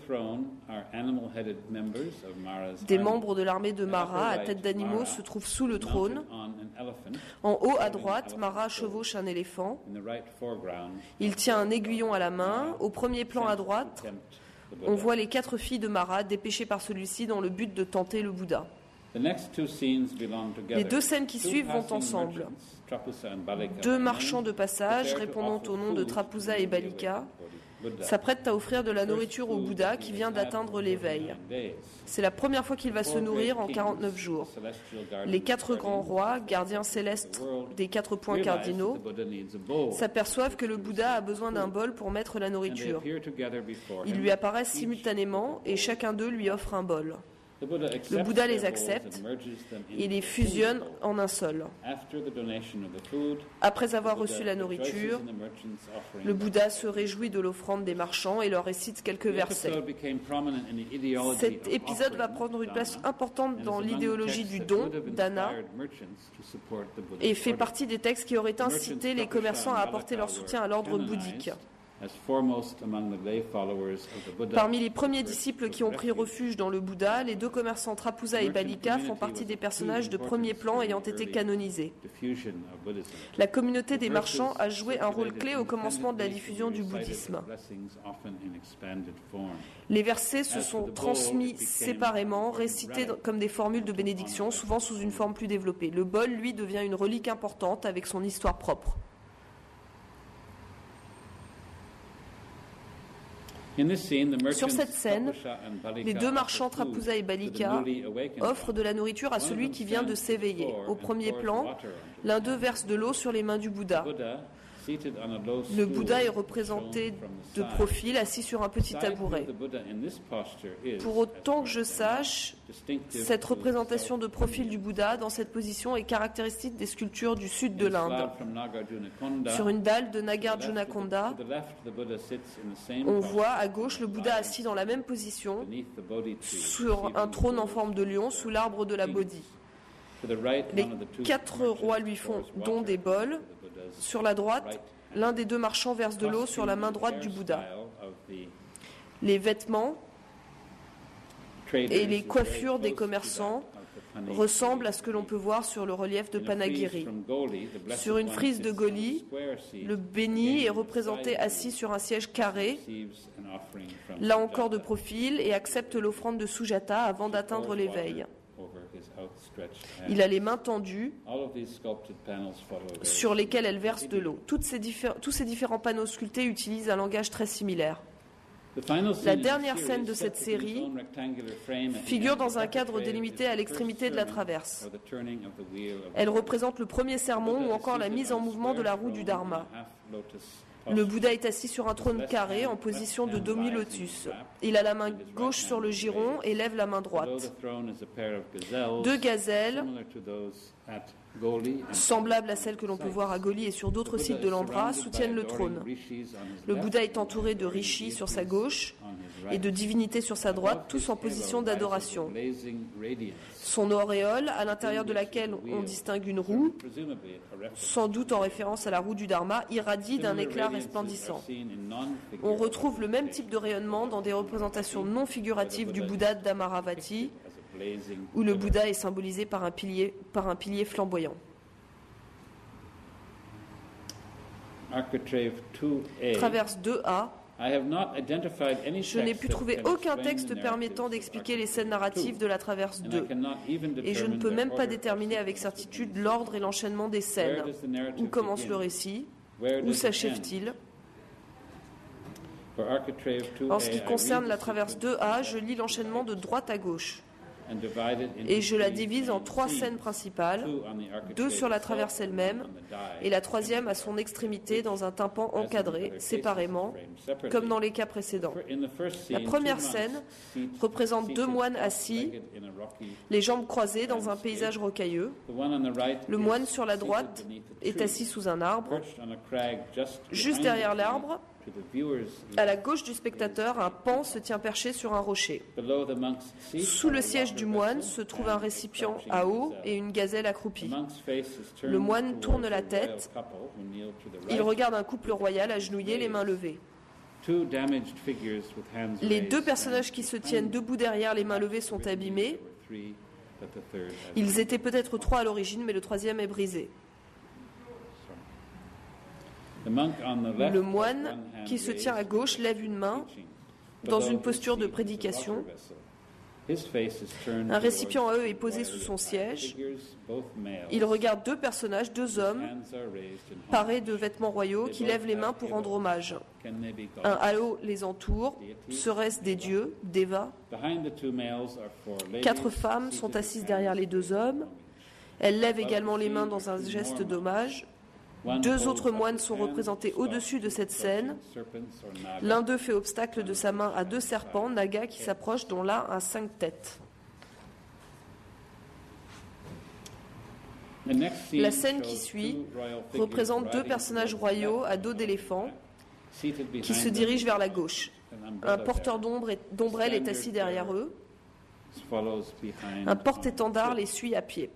Des membres de l'armée de Mara, à tête d'animaux, se trouvent sous le trône. En haut à droite, Mara chevauche un éléphant. Il tient un aiguillon à la main. Au premier plan à droite, on voit les 4 filles de Mara dépêchées par celui-ci dans le but de tenter le Bouddha. Les 2 scènes qui suivent vont ensemble. 2 marchands de passage, répondant au nom de Trapusa et Balika, s'apprêtent à offrir de la nourriture au Bouddha qui vient d'atteindre l'éveil. C'est la première fois qu'il va se nourrir en 49 jours. Les 4 grands rois, gardiens célestes des 4 points cardinaux, s'aperçoivent que le Bouddha a besoin d'un bol pour mettre la nourriture. Ils lui apparaissent simultanément et chacun d'eux lui offre un bol. Le Bouddha les accepte et les fusionne en un seul. Après avoir reçu la nourriture, le Bouddha se réjouit de l'offrande des marchands et leur récite quelques versets. Cet épisode va prendre une place importante dans l'idéologie du don, dana, et fait partie des textes qui auraient incité les commerçants à apporter leur soutien à l'ordre bouddhique. Parmi les premiers disciples qui ont pris refuge dans le Bouddha, les 2 commerçants Trapusa et Balika font partie des personnages de premier plan ayant été canonisés. La communauté des marchands a joué un rôle clé au commencement de la diffusion du bouddhisme. Les versets se sont transmis séparément, récités comme des formules de bénédiction, souvent sous une forme plus développée. Le bol, lui, devient une relique importante avec son histoire propre. Sur cette scène, les 2 marchands Trapusa et Balika offrent de la nourriture à celui qui vient de s'éveiller. Au premier plan, l'un d'eux verse de l'eau sur les mains du Bouddha. Le Bouddha est représenté de profil, assis sur un petit tabouret. Pour autant que je sache, cette représentation de profil du Bouddha dans cette position est caractéristique des sculptures du sud de l'Inde. Sur une dalle de Nagarjunakonda, on voit à gauche le Bouddha assis dans la même position, sur un trône en forme de lion, sous l'arbre de la Bodhi. Les 4 rois lui font don des bols. Sur la droite, l'un des 2 marchands verse de l'eau sur la main droite du Bouddha. Les vêtements et les coiffures des commerçants ressemblent à ce que l'on peut voir sur le relief de Panagiri. Sur une frise de Goli, le béni est représenté assis sur un siège carré, là encore de profil, et accepte l'offrande de Sujata avant d'atteindre l'éveil. Il a les mains tendues sur lesquelles elle verse de l'eau. Tous ces différents panneaux sculptés utilisent un langage très similaire. La dernière scène de cette série figure dans un cadre délimité à l'extrémité de la traverse. Elle représente le premier sermon ou encore la mise en mouvement de la roue du Dharma. Le Bouddha est assis sur un trône carré en position de demi-lotus. Il a la main gauche sur le giron et lève la main droite. 2 gazelles, semblables à celles que l'on peut voir à Goli et sur d'autres sites de l'Andhra, soutiennent le trône. Le Bouddha est entouré de rishis sur sa gauche et de divinités sur sa droite, tous en position d'adoration. Son auréole, à l'intérieur de laquelle on distingue une roue, sans doute en référence à la roue du Dharma, irradie d'un éclat resplendissant. On retrouve le même type de rayonnement dans des représentations non figuratives du Bouddha d'Amaravati, où le Bouddha est symbolisé par un pilier flamboyant. Traverse 2A. Je n'ai pu trouver aucun texte permettant d'expliquer les scènes narratives de la traverse 2. Et je ne peux même pas déterminer avec certitude l'ordre et l'enchaînement des scènes. Où commence le récit? Où s'achève-t-il? En ce qui concerne la traverse 2A, je lis l'enchaînement de droite à gauche. et je la divise en 3 scènes principales, 2 sur la traverse elle-même et la troisième à son extrémité dans un tympan encadré, séparément, comme dans les cas précédents. La première scène représente 2 moines assis, les jambes croisées dans un paysage rocailleux. Le moine sur la droite est assis sous un arbre. Juste derrière l'arbre, à la gauche du spectateur, un paon se tient perché sur un rocher. Sous le siège du moine se trouve un récipient à eau et une gazelle accroupie. Le moine tourne la tête. Il regarde un couple royal agenouillé, les mains levées. Les 2 personnages qui se tiennent debout derrière, les mains levées, sont abîmés. Ils étaient peut-être 3 à l'origine, mais le 3e est brisé. Le moine qui se tient à gauche lève une main dans une posture de prédication. Un récipient à eux est posé sous son siège. Il regarde 2 personnages, 2 hommes, parés de vêtements royaux, qui lèvent les mains pour rendre hommage. Un halo les entoure. Serait-ce des dieux, Deva? 4 femmes sont assises derrière les 2 hommes. Elles lèvent également les mains dans un geste d'hommage. 2 autres moines sont représentés au-dessus de cette scène. L'un d'eux fait obstacle de sa main à 2 serpents, nagas, qui s'approchent, dont l'un a 5 têtes. La scène qui suit représente 2 personnages royaux à dos d'éléphant qui se dirigent vers la gauche. Un porteur d'ombrelle est assis derrière eux. Un porte-étendard les suit à pied.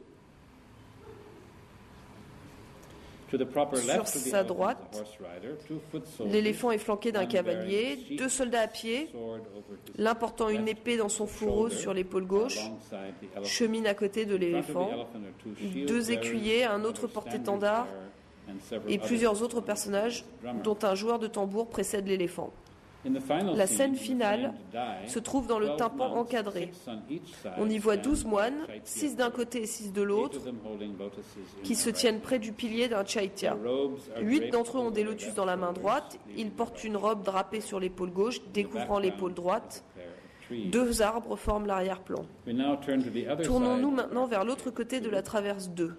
Sur sa droite, l'éléphant est flanqué d'un cavalier, 2 soldats à pied, l'un portant une épée dans son fourreau sur l'épaule gauche, cheminent à côté de l'éléphant, 2 écuyers, un autre porte-étendard et plusieurs autres personnages, dont un joueur de tambour précède l'éléphant. La scène finale se trouve dans le tympan encadré. On y voit 12 moines, 6 d'un côté et 6 de l'autre, qui se tiennent près du pilier d'un chaitya. 8 d'entre eux ont des lotus dans la main droite. Ils portent une robe drapée sur l'épaule gauche, découvrant l'épaule droite. 2 arbres forment l'arrière-plan. Tournons-nous maintenant vers l'autre côté de la traverse 2.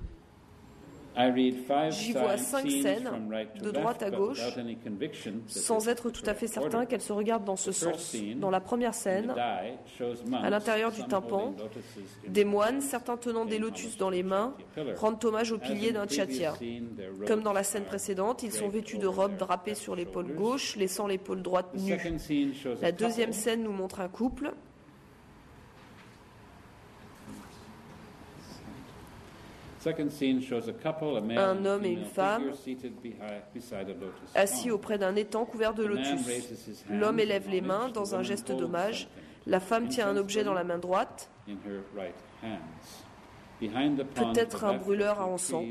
J'y vois 5 scènes, de droite à gauche, sans être tout à fait certain qu'elles se regardent dans ce sens. Dans la première scène, à l'intérieur du tympan, des moines, certains tenant des lotus dans les mains, rendent hommage au pilier d'un chaitya. Comme dans la scène précédente, ils sont vêtus de robes drapées sur l'épaule gauche, laissant l'épaule droite nue. La deuxième scène nous montre un couple. Un homme et une femme assis auprès d'un étang couvert de lotus. L'homme élève les mains dans un geste d'hommage. La femme tient un objet dans la main droite, peut-être un brûleur à encens.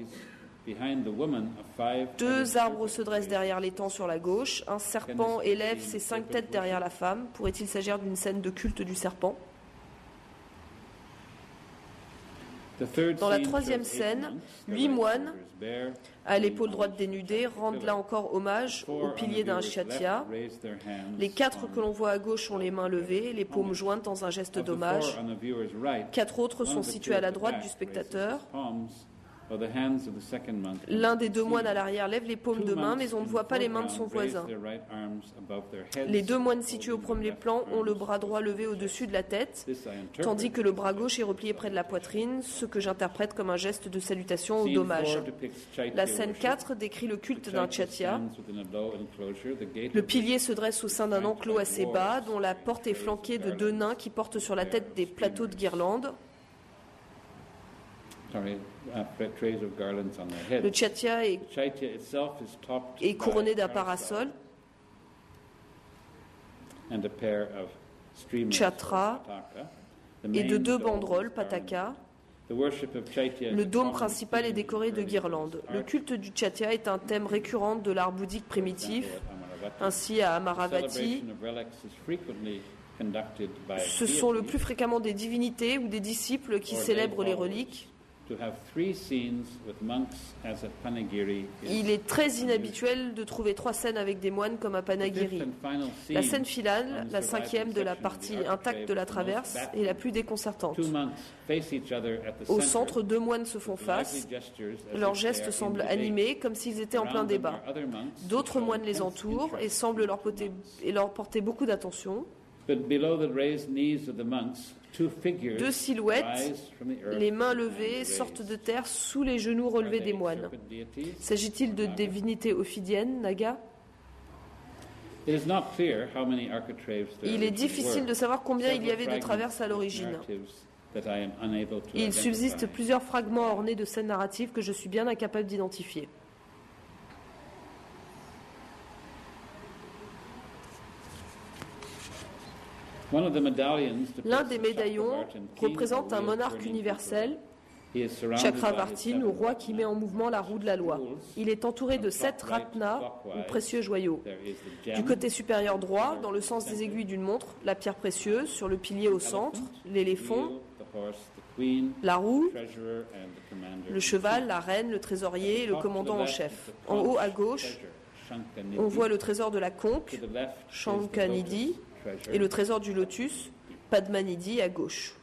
2 arbres se dressent derrière l'étang sur la gauche. Un serpent élève ses 5 têtes derrière la femme. Pourrait-il s'agir d'une scène de culte du serpent? Dans la troisième scène, 8 moines, à l'épaule droite dénudée, rendent là encore hommage au pilier d'un chaitya. Les 4 que l'on voit à gauche ont les mains levées, les paumes jointes dans un geste d'hommage. 4 autres sont situés à la droite du spectateur. L'un des 2 moines à l'arrière lève les paumes de main, mais on ne voit pas les mains de son voisin. Les 2 moines situés au premier plan ont le bras droit levé au-dessus de la tête, tandis que le bras gauche est replié près de la poitrine, ce que j'interprète comme un geste de salutation ou d'hommage. La scène 4 décrit le culte d'un chaitya. Le pilier se dresse au sein d'un enclos assez bas, dont la porte est flanquée de 2 nains qui portent sur la tête des plateaux de guirlandes. Le chaitya est couronné d'un parasol, chhatra, et de 2 banderoles, pataka. Le dôme principal est décoré de guirlandes. Le culte du chaitya est un thème récurrent de l'art bouddhique primitif. Ainsi, à Amaravati, ce sont le plus fréquemment des divinités ou des disciples qui célèbrent les reliques. Il est très inhabituel de trouver 3 scènes avec des moines comme à Panagiri. La scène finale, la 5e de la partie intacte de la traverse, est la plus déconcertante. Au centre, 2 moines se font face. Leurs gestes semblent animés, comme s'ils étaient en plein débat. D'autres moines les entourent et semblent leur porter beaucoup d'attention. 2 silhouettes, les mains levées, sortent de terre sous les genoux relevés des moines. S'agit-il de divinités ophidiennes, Naga ? Il est difficile de savoir combien il y avait de traverses à l'origine. Il subsiste plusieurs fragments ornés de scènes narratives que je suis bien incapable d'identifier. L'un des médaillons représente un monarque universel, Chakravartin, ou roi qui met en mouvement la roue de la loi. Il est entouré de 7 ratnas, ou précieux joyaux. Du côté supérieur droit, dans le sens des aiguilles d'une montre, la pierre précieuse, sur le pilier au centre, l'éléphant, la roue, le cheval, la reine, le trésorier et le commandant en chef. En haut à gauche, on voit le trésor de la conque, Shankanidhi, et le trésor du lotus, Padmanidhi, à gauche.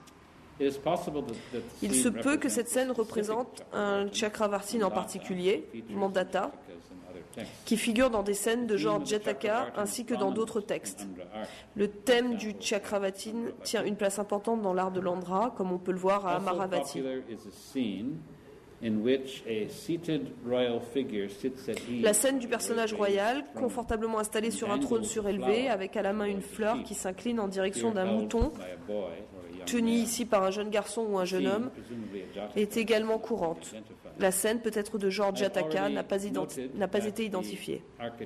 Il se peut que cette scène représente un Chakravartin en particulier, Mandata, qui figure dans des scènes de genre Jataka ainsi que dans d'autres textes. Le thème du Chakravartin tient une place importante dans l'art de l'Andhra, comme on peut le voir à Amaravati. La scène du personnage royal, confortablement installé sur un trône surélevé, avec à la main une fleur qui s'incline en direction d'un mouton, tenu ici par un jeune garçon ou un jeune homme, est également courante. La scène, peut-être de genre Jataka, n'a pas été identifiée.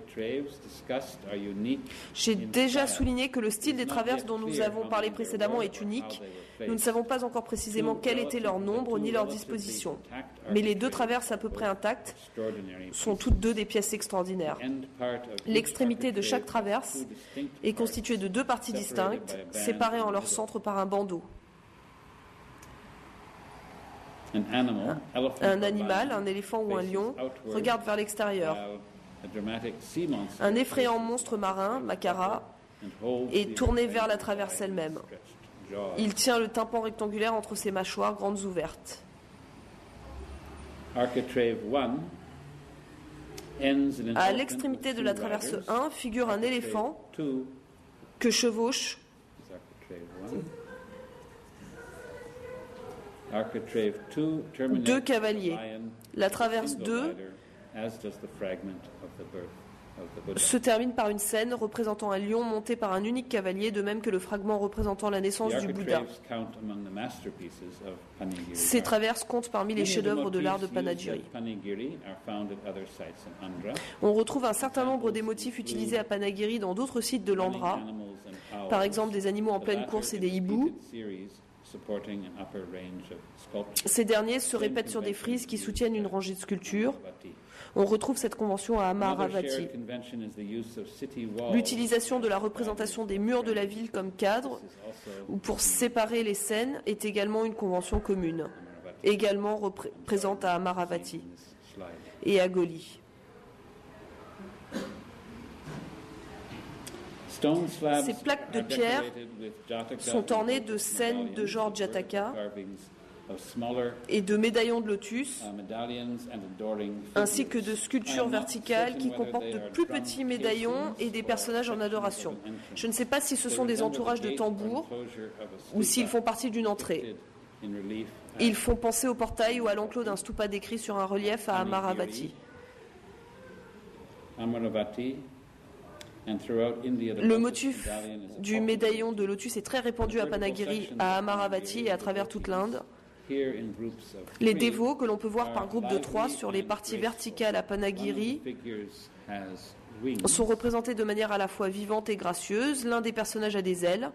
J'ai déjà souligné que le style des traverses dont nous avons parlé précédemment est unique. Nous ne savons pas encore précisément quel était leur nombre ni leur disposition. Mais les 2 traverses à peu près intactes sont toutes 2 des pièces extraordinaires. L'extrémité de chaque traverse est constituée de 2 parties distinctes, séparées en leur centre par un bandeau. Un animal, un éléphant ou un lion, regarde vers l'extérieur. Un effrayant monstre marin, Makara, est tourné vers la traverse elle-même. Il tient le tympan rectangulaire entre ses mâchoires grandes ouvertes. À l'extrémité de la traverse 1 figure un éléphant que chevauche deux cavaliers. La traverse 2 se termine par une scène représentant un lion monté par un unique cavalier, de même que le fragment représentant la naissance du Bouddha. Ces traverses comptent parmi les chefs-d'œuvre de l'art de Panagiri. On retrouve un certain nombre des motifs utilisés à Panagiri dans d'autres sites de l'Andhra, par exemple des animaux en pleine course et des hiboux. Ces derniers se répètent sur des frises qui soutiennent une rangée de sculptures. On retrouve cette convention à Amaravati. L'utilisation de la représentation des murs de la ville comme cadre ou pour séparer les scènes est également une convention commune, également présente à Amaravati et à Goli. Ces plaques de pierre sont ornées de scènes de genre Jataka et de médaillons de lotus, ainsi que de sculptures verticales qui comportent de plus petits médaillons et des personnages en adoration. Je ne sais pas si ce sont des entourages de tambours ou s'ils font partie d'une entrée. Ils font penser au portail ou à l'enclos d'un stupa décrit sur un relief à Amaravati. Le motif du médaillon de lotus est très répandu à Panagiri, à Amaravati et à travers toute l'Inde. Les dévots, que l'on peut voir par groupe de 3 sur les parties verticales à Panagiri, sont représentés de manière à la fois vivante et gracieuse. L'un des personnages a des ailes.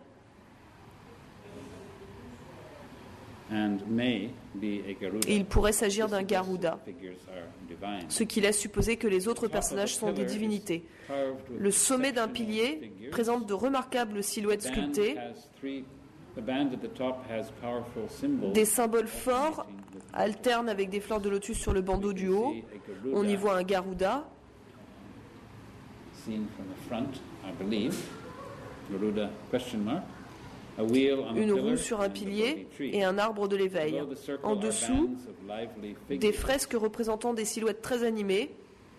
Et il pourrait s'agir d'un Garuda, ce qui laisse supposer que les autres personnages sont des divinités. Le sommet d'un pilier présente de remarquables silhouettes sculptées. Des symboles forts alternent avec des fleurs de lotus sur le bandeau du haut. On y voit un Garuda. Une roue sur un pilier et un arbre de l'éveil. En dessous, des fresques représentant des silhouettes très animées,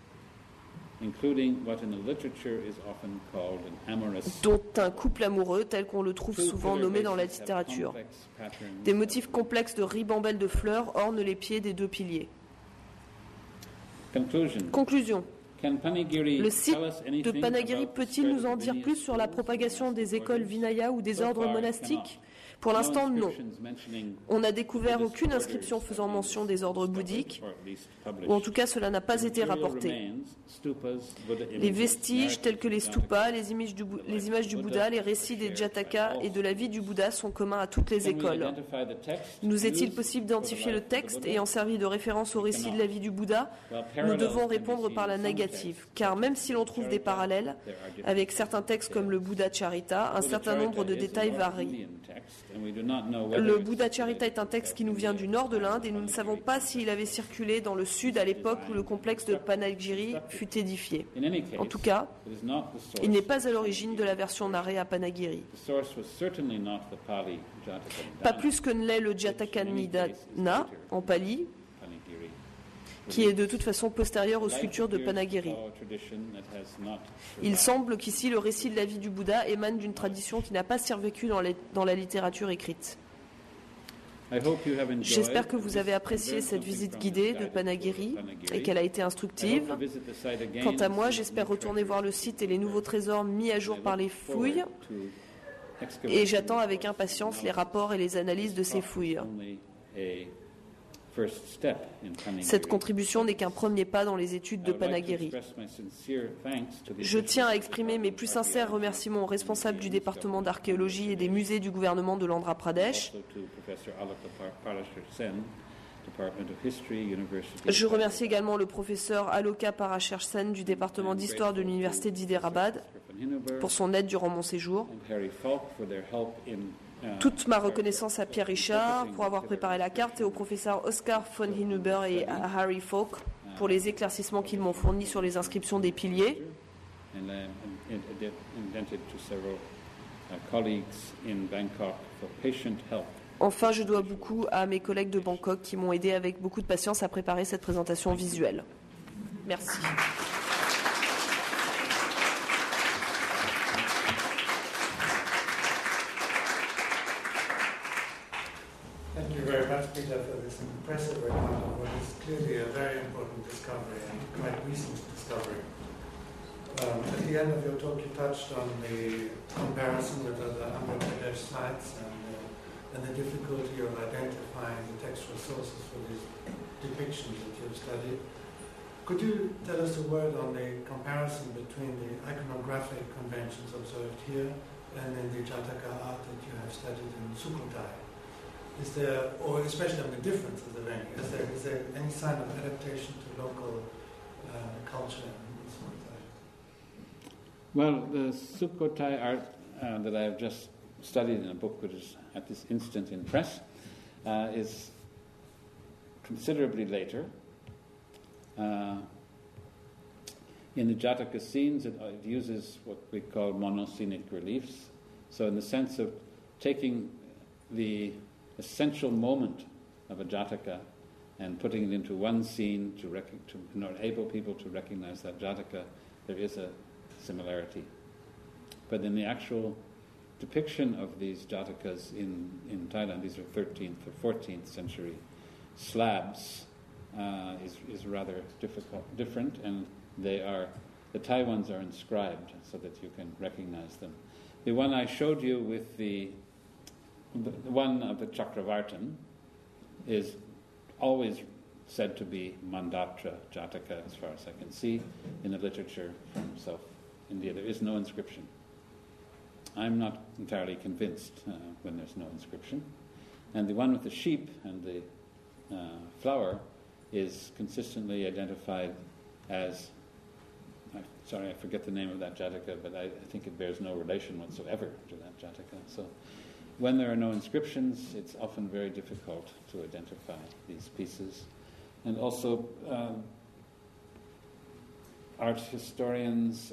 dont un couple amoureux tel qu'on le trouve souvent nommé dans la littérature. Des motifs complexes de ribambelles de fleurs ornent les pieds des deux piliers. Conclusion. Le site de Panagiri peut-il nous en dire plus sur la propagation des écoles Vinaya ou des ordres monastiques ? Pour l'instant, non. On n'a découvert aucune inscription faisant mention des ordres bouddhiques, ou en tout cas cela n'a pas été rapporté. Les vestiges tels que les stupas, les images du Bouddha, les récits des Jatakas et de la vie du Bouddha sont communs à toutes les écoles. Nous est-il possible d'identifier le texte ayant servi de référence au récit de la vie du Bouddha ? Nous devons répondre par la négative, car même si l'on trouve des parallèles avec certains textes comme le Bouddha Charita, un certain nombre de détails varient. Le Bouddha Charita est un texte qui nous vient du nord de l'Inde et nous ne savons pas s'il avait circulé dans le sud à l'époque où le complexe de Panagiri fut édifié. En tout cas, il n'est pas à l'origine de la version narrée à Panagiri. Pas plus que ne l'est le Jataka Nidana en pali, qui est de toute façon postérieur aux sculptures de Panagiri. Il semble qu'ici le récit de la vie du Bouddha émane d'une tradition qui n'a pas survécu dans la littérature écrite. J'espère que vous avez apprécié cette visite guidée de Panagiri et qu'elle a été instructive. Quant à moi, j'espère retourner voir le site et les nouveaux trésors mis à jour par les fouilles et j'attends avec impatience les rapports et les analyses de ces fouilles. Cette contribution n'est qu'un premier pas dans les études de Panagiri. Je tiens à exprimer mes plus sincères remerciements aux responsables du département d'archéologie et des musées du gouvernement de l'Andhra Pradesh. Je remercie également le professeur Aloka Parashar Sen du département d'histoire de l'université d'Hyderabad pour son aide durant mon séjour. Toute ma reconnaissance à Pierre Richard pour avoir préparé la carte et au professeur Oscar von Hinhuber et à Harry Falk pour les éclaircissements qu'ils m'ont fournis sur les inscriptions des piliers. Enfin, je dois beaucoup à mes collègues de Bangkok qui m'ont aidé avec beaucoup de patience à préparer cette présentation visuelle. Merci. Thank you very much, Peter, for this impressive account of what is clearly a very important discovery and quite recent discovery. At the end of your talk, you touched on the comparison with other Andhra Pradesh sites and the difficulty of identifying the textual sources for these depictions that you've studied. Could you tell us a word on the comparison between the iconographic conventions observed here and in the Jataka art that you have studied in Sukhothai? Is there, or especially on the differences of any, is there any sign of adaptation to local culture in Sukhothai? Well, the Sukhothai art that I have just studied in a book which is at this instant in press is considerably later. In the Jataka scenes, it uses what we call monoscenic reliefs. So in the sense of taking the essential moment of a Jataka and putting it into one scene to enable people to recognize that Jataka, there is a similarity. But in the actual depiction of these Jatakas in Thailand, these are 13th or 14th century slabs, is rather different, and the Thai ones are inscribed so that you can recognize them. The one I showed you with the one of the Chakravartin is always said to be Mandatra Jataka, as far as I can see in the literature from South India. There is no inscription. I'm not entirely convinced when there's no inscription. And the one with the sheep and the flower is consistently identified as, I forget the name of that Jataka, but I think it bears no relation whatsoever to that Jataka. So when there are no inscriptions, it's often very difficult to identify these pieces. And also, art historians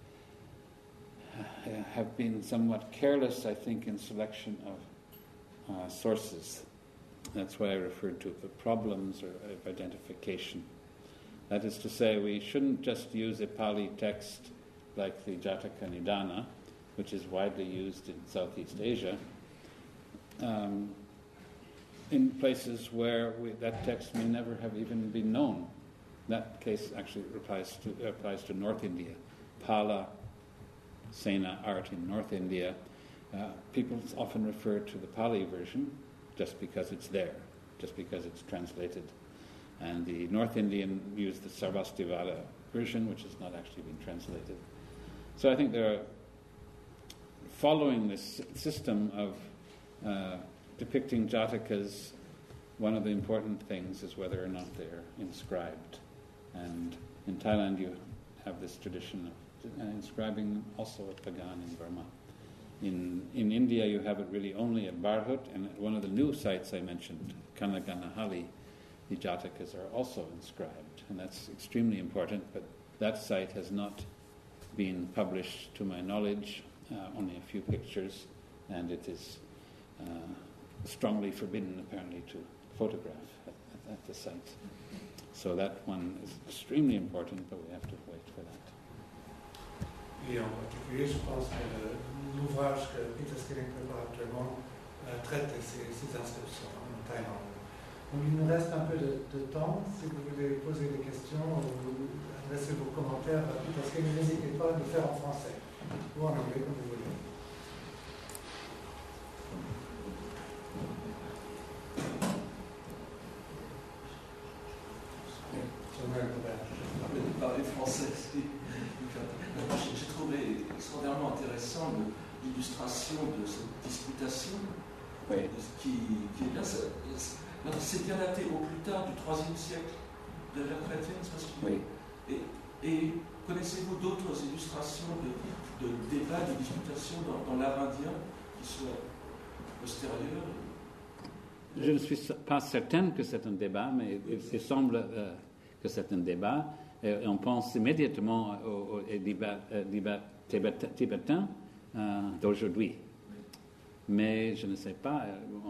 have been somewhat careless, I think, in selection of sources. That's why I referred to the problems of identification. That is to say, we shouldn't just use a Pali text like the Jataka Nidana, which is widely used in Southeast Asia, in places where that text may never have even been known. That case actually applies to North India. Pala, Sena art in North India, people often refer to the Pali version just because it's there, just because it's translated. And the North Indian use the Sarvastivada version, which has not actually been translated. So I think they're following this system of depicting Jatakas. One of the important things is whether or not they're inscribed. And in Thailand you have this tradition of inscribing them, also at Pagan in Burma. In India you have it really only at Bharhut, and at one of the new sites I mentioned, Kanaganahalli, the Jatakas are also inscribed, and that's extremely important, but that site has not been published to my knowledge, only a few pictures, and it is strongly forbidden apparently to photograph at the site. So that one is extremely important, but we have to wait for that. Et en particulier, je pense que l'ouvrage que Peter Skilling prépare actuellement traite ces inscriptions en Thaïlande. Donc il nous reste un peu de temps. Si vous voulez poser des questions ou adresser vos commentaires à Peter Skilling, n'hésitez pas à le faire en français ou en anglais, comme vous voulez. Parler français, j'ai trouvé extraordinairement intéressant l'illustration de cette disputation, oui. qui est là. C'est bien daté au plus tard du IIIe siècle de l'ère chrétienne, c'est parce que... Oui. Et connaissez-vous d'autres illustrations de débats, de disputations dans l'art indien qui soient postérieures? Je ne suis pas certaine que c'est un débat, mais il semble que c'est un débat. Et on pense immédiatement au débat tibétain d'aujourd'hui. Mais je ne sais pas,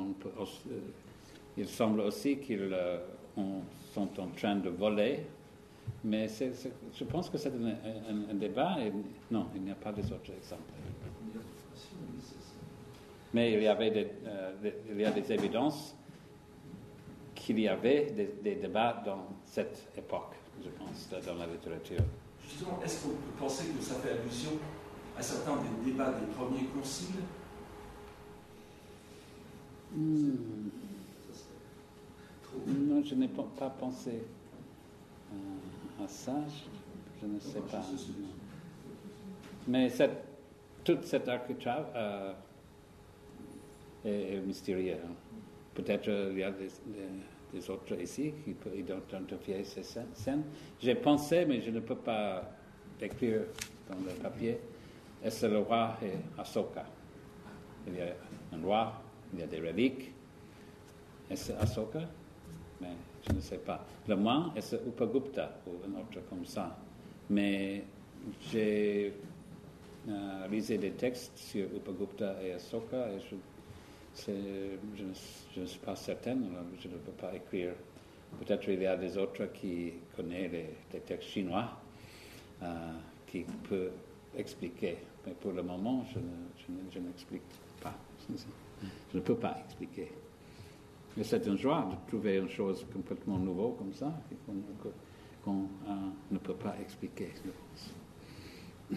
il semble aussi qu'ils sont en train de voler, mais je pense que c'est un débat, et non, il n'y a pas des autres exemples. Mais il y a des évidences qu'il y avait des débats dans cette époque, je pense, dans la littérature. Justement, est-ce qu'on peut penser que ça fait allusion à certains des débats des premiers conciles? Non, je n'ai pas pensé à ça, je ne sais pas. Mais toute cette architrave est mystérieux. Peut-être il y a des autres ici qui peuvent identifier ces scènes. J'ai pensé, mais je ne peux pas écrire dans le papier. Est-ce le roi et Asoka? Il y a un roi, il y a des reliques. Est-ce Asoka? Mais je ne sais pas. Le moins, est-ce Upagupta ou un autre comme ça? Mais j'ai lisé des textes sur Upagupta et Asoka et je ne suis pas certaine, alors je ne peux pas écrire. Peut-être il y a des autres qui connaissent les textes chinois qui peuvent expliquer. Mais pour le moment, je n'explique pas. Je ne peux pas expliquer. Mais c'est une joie de trouver une chose complètement nouvelle comme ça, qu'on ne peut pas expliquer, je pense.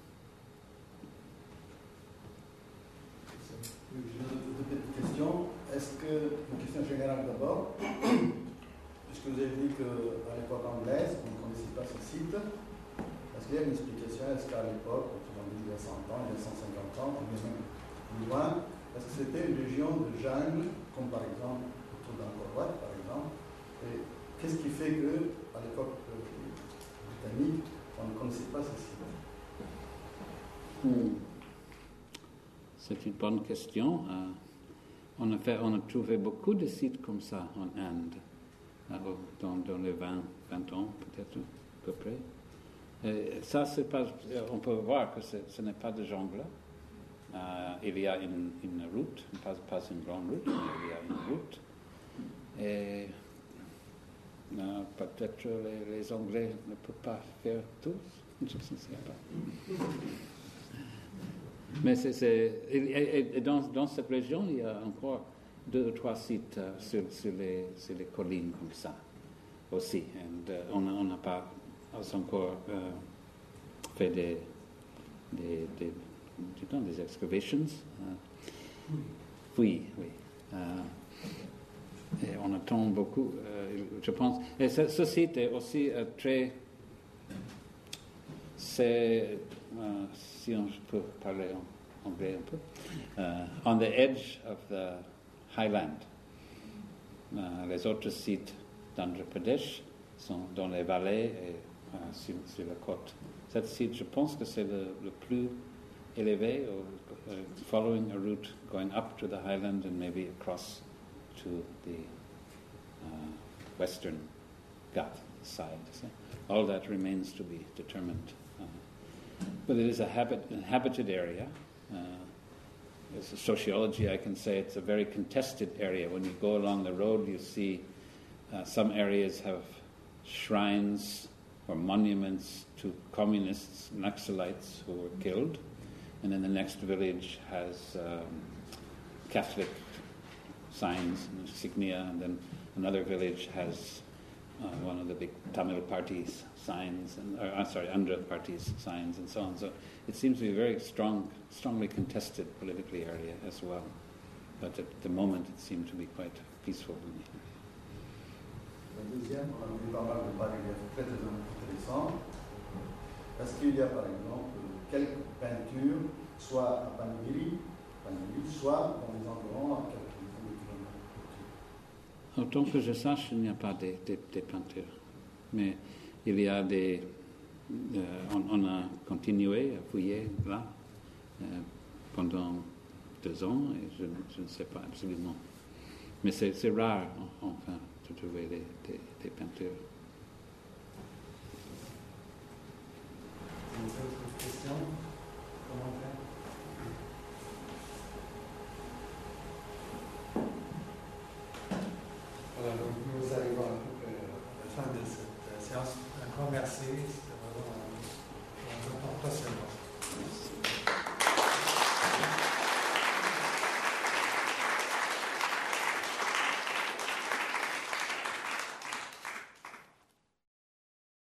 Deux petites questions. Est-ce que, une question générale d'abord, puisque vous avez dit qu'à l'époque anglaise, on ne connaissait pas ce site, est-ce qu'il y a une explication? Est-ce qu'à l'époque, il y a 100 ans, il y a 150 ans, ou même plus loin, est-ce que c'était une région de jungle, comme par exemple autour d'Angkor Wat, par exemple? Et qu'est-ce qui fait qu'à l'époque britannique, on ne connaissait pas ce site? C'est une bonne question. on a trouvé beaucoup de sites comme ça en Inde, dans les 20 ans peut-être, à peu près. Et ça, on peut voir que ce n'est pas de jungle. Il y a une route, pas une grande route, mais il y a une route. Et peut-être les Anglais ne peuvent pas faire tout, je ne sais pas. Mais et dans cette région, il y a encore 2 ou 3 sites sur les collines comme ça aussi. Et on n'a pas encore fait des excavations. Oui. Et on attend beaucoup, je pense. Et ce site est aussi très... C'est, si on peut parler en anglais un peu, on the edge of the highland. Les autres sites d'Andhra Pradesh sont dans les vallées et sur la côte. Cet site, je pense que c'est le plus élevé, following a route going up to the highland and maybe across to the western Ghat side. So all that remains to be determined. But it is a inhabited area. As a sociology, I can say it's a very contested area. When you go along the road, you see some areas have shrines or monuments to communists, Naxalites who were killed. And then the next village has Catholic signs and insignia, and then another village has one of the big Tamil parties' signs, Andhra parties' signs, and so on. So it seems to be a very strongly contested politically area as well. But at the moment, it seems to be quite peaceful. La deuxième, on a vu pas mal de bas-reliefs très intéressants. Est-ce qu'il y a par exemple quelques peintures, soit à Panagiri, soit dans les environs à quelques kilomètres? Autant que je sache, il n'y a pas des peintures. Mais il y a on a continué à fouiller là pendant 2 ans et je ne sais pas absolument. Mais c'est rare, enfin, de trouver des peintures. Une autre question?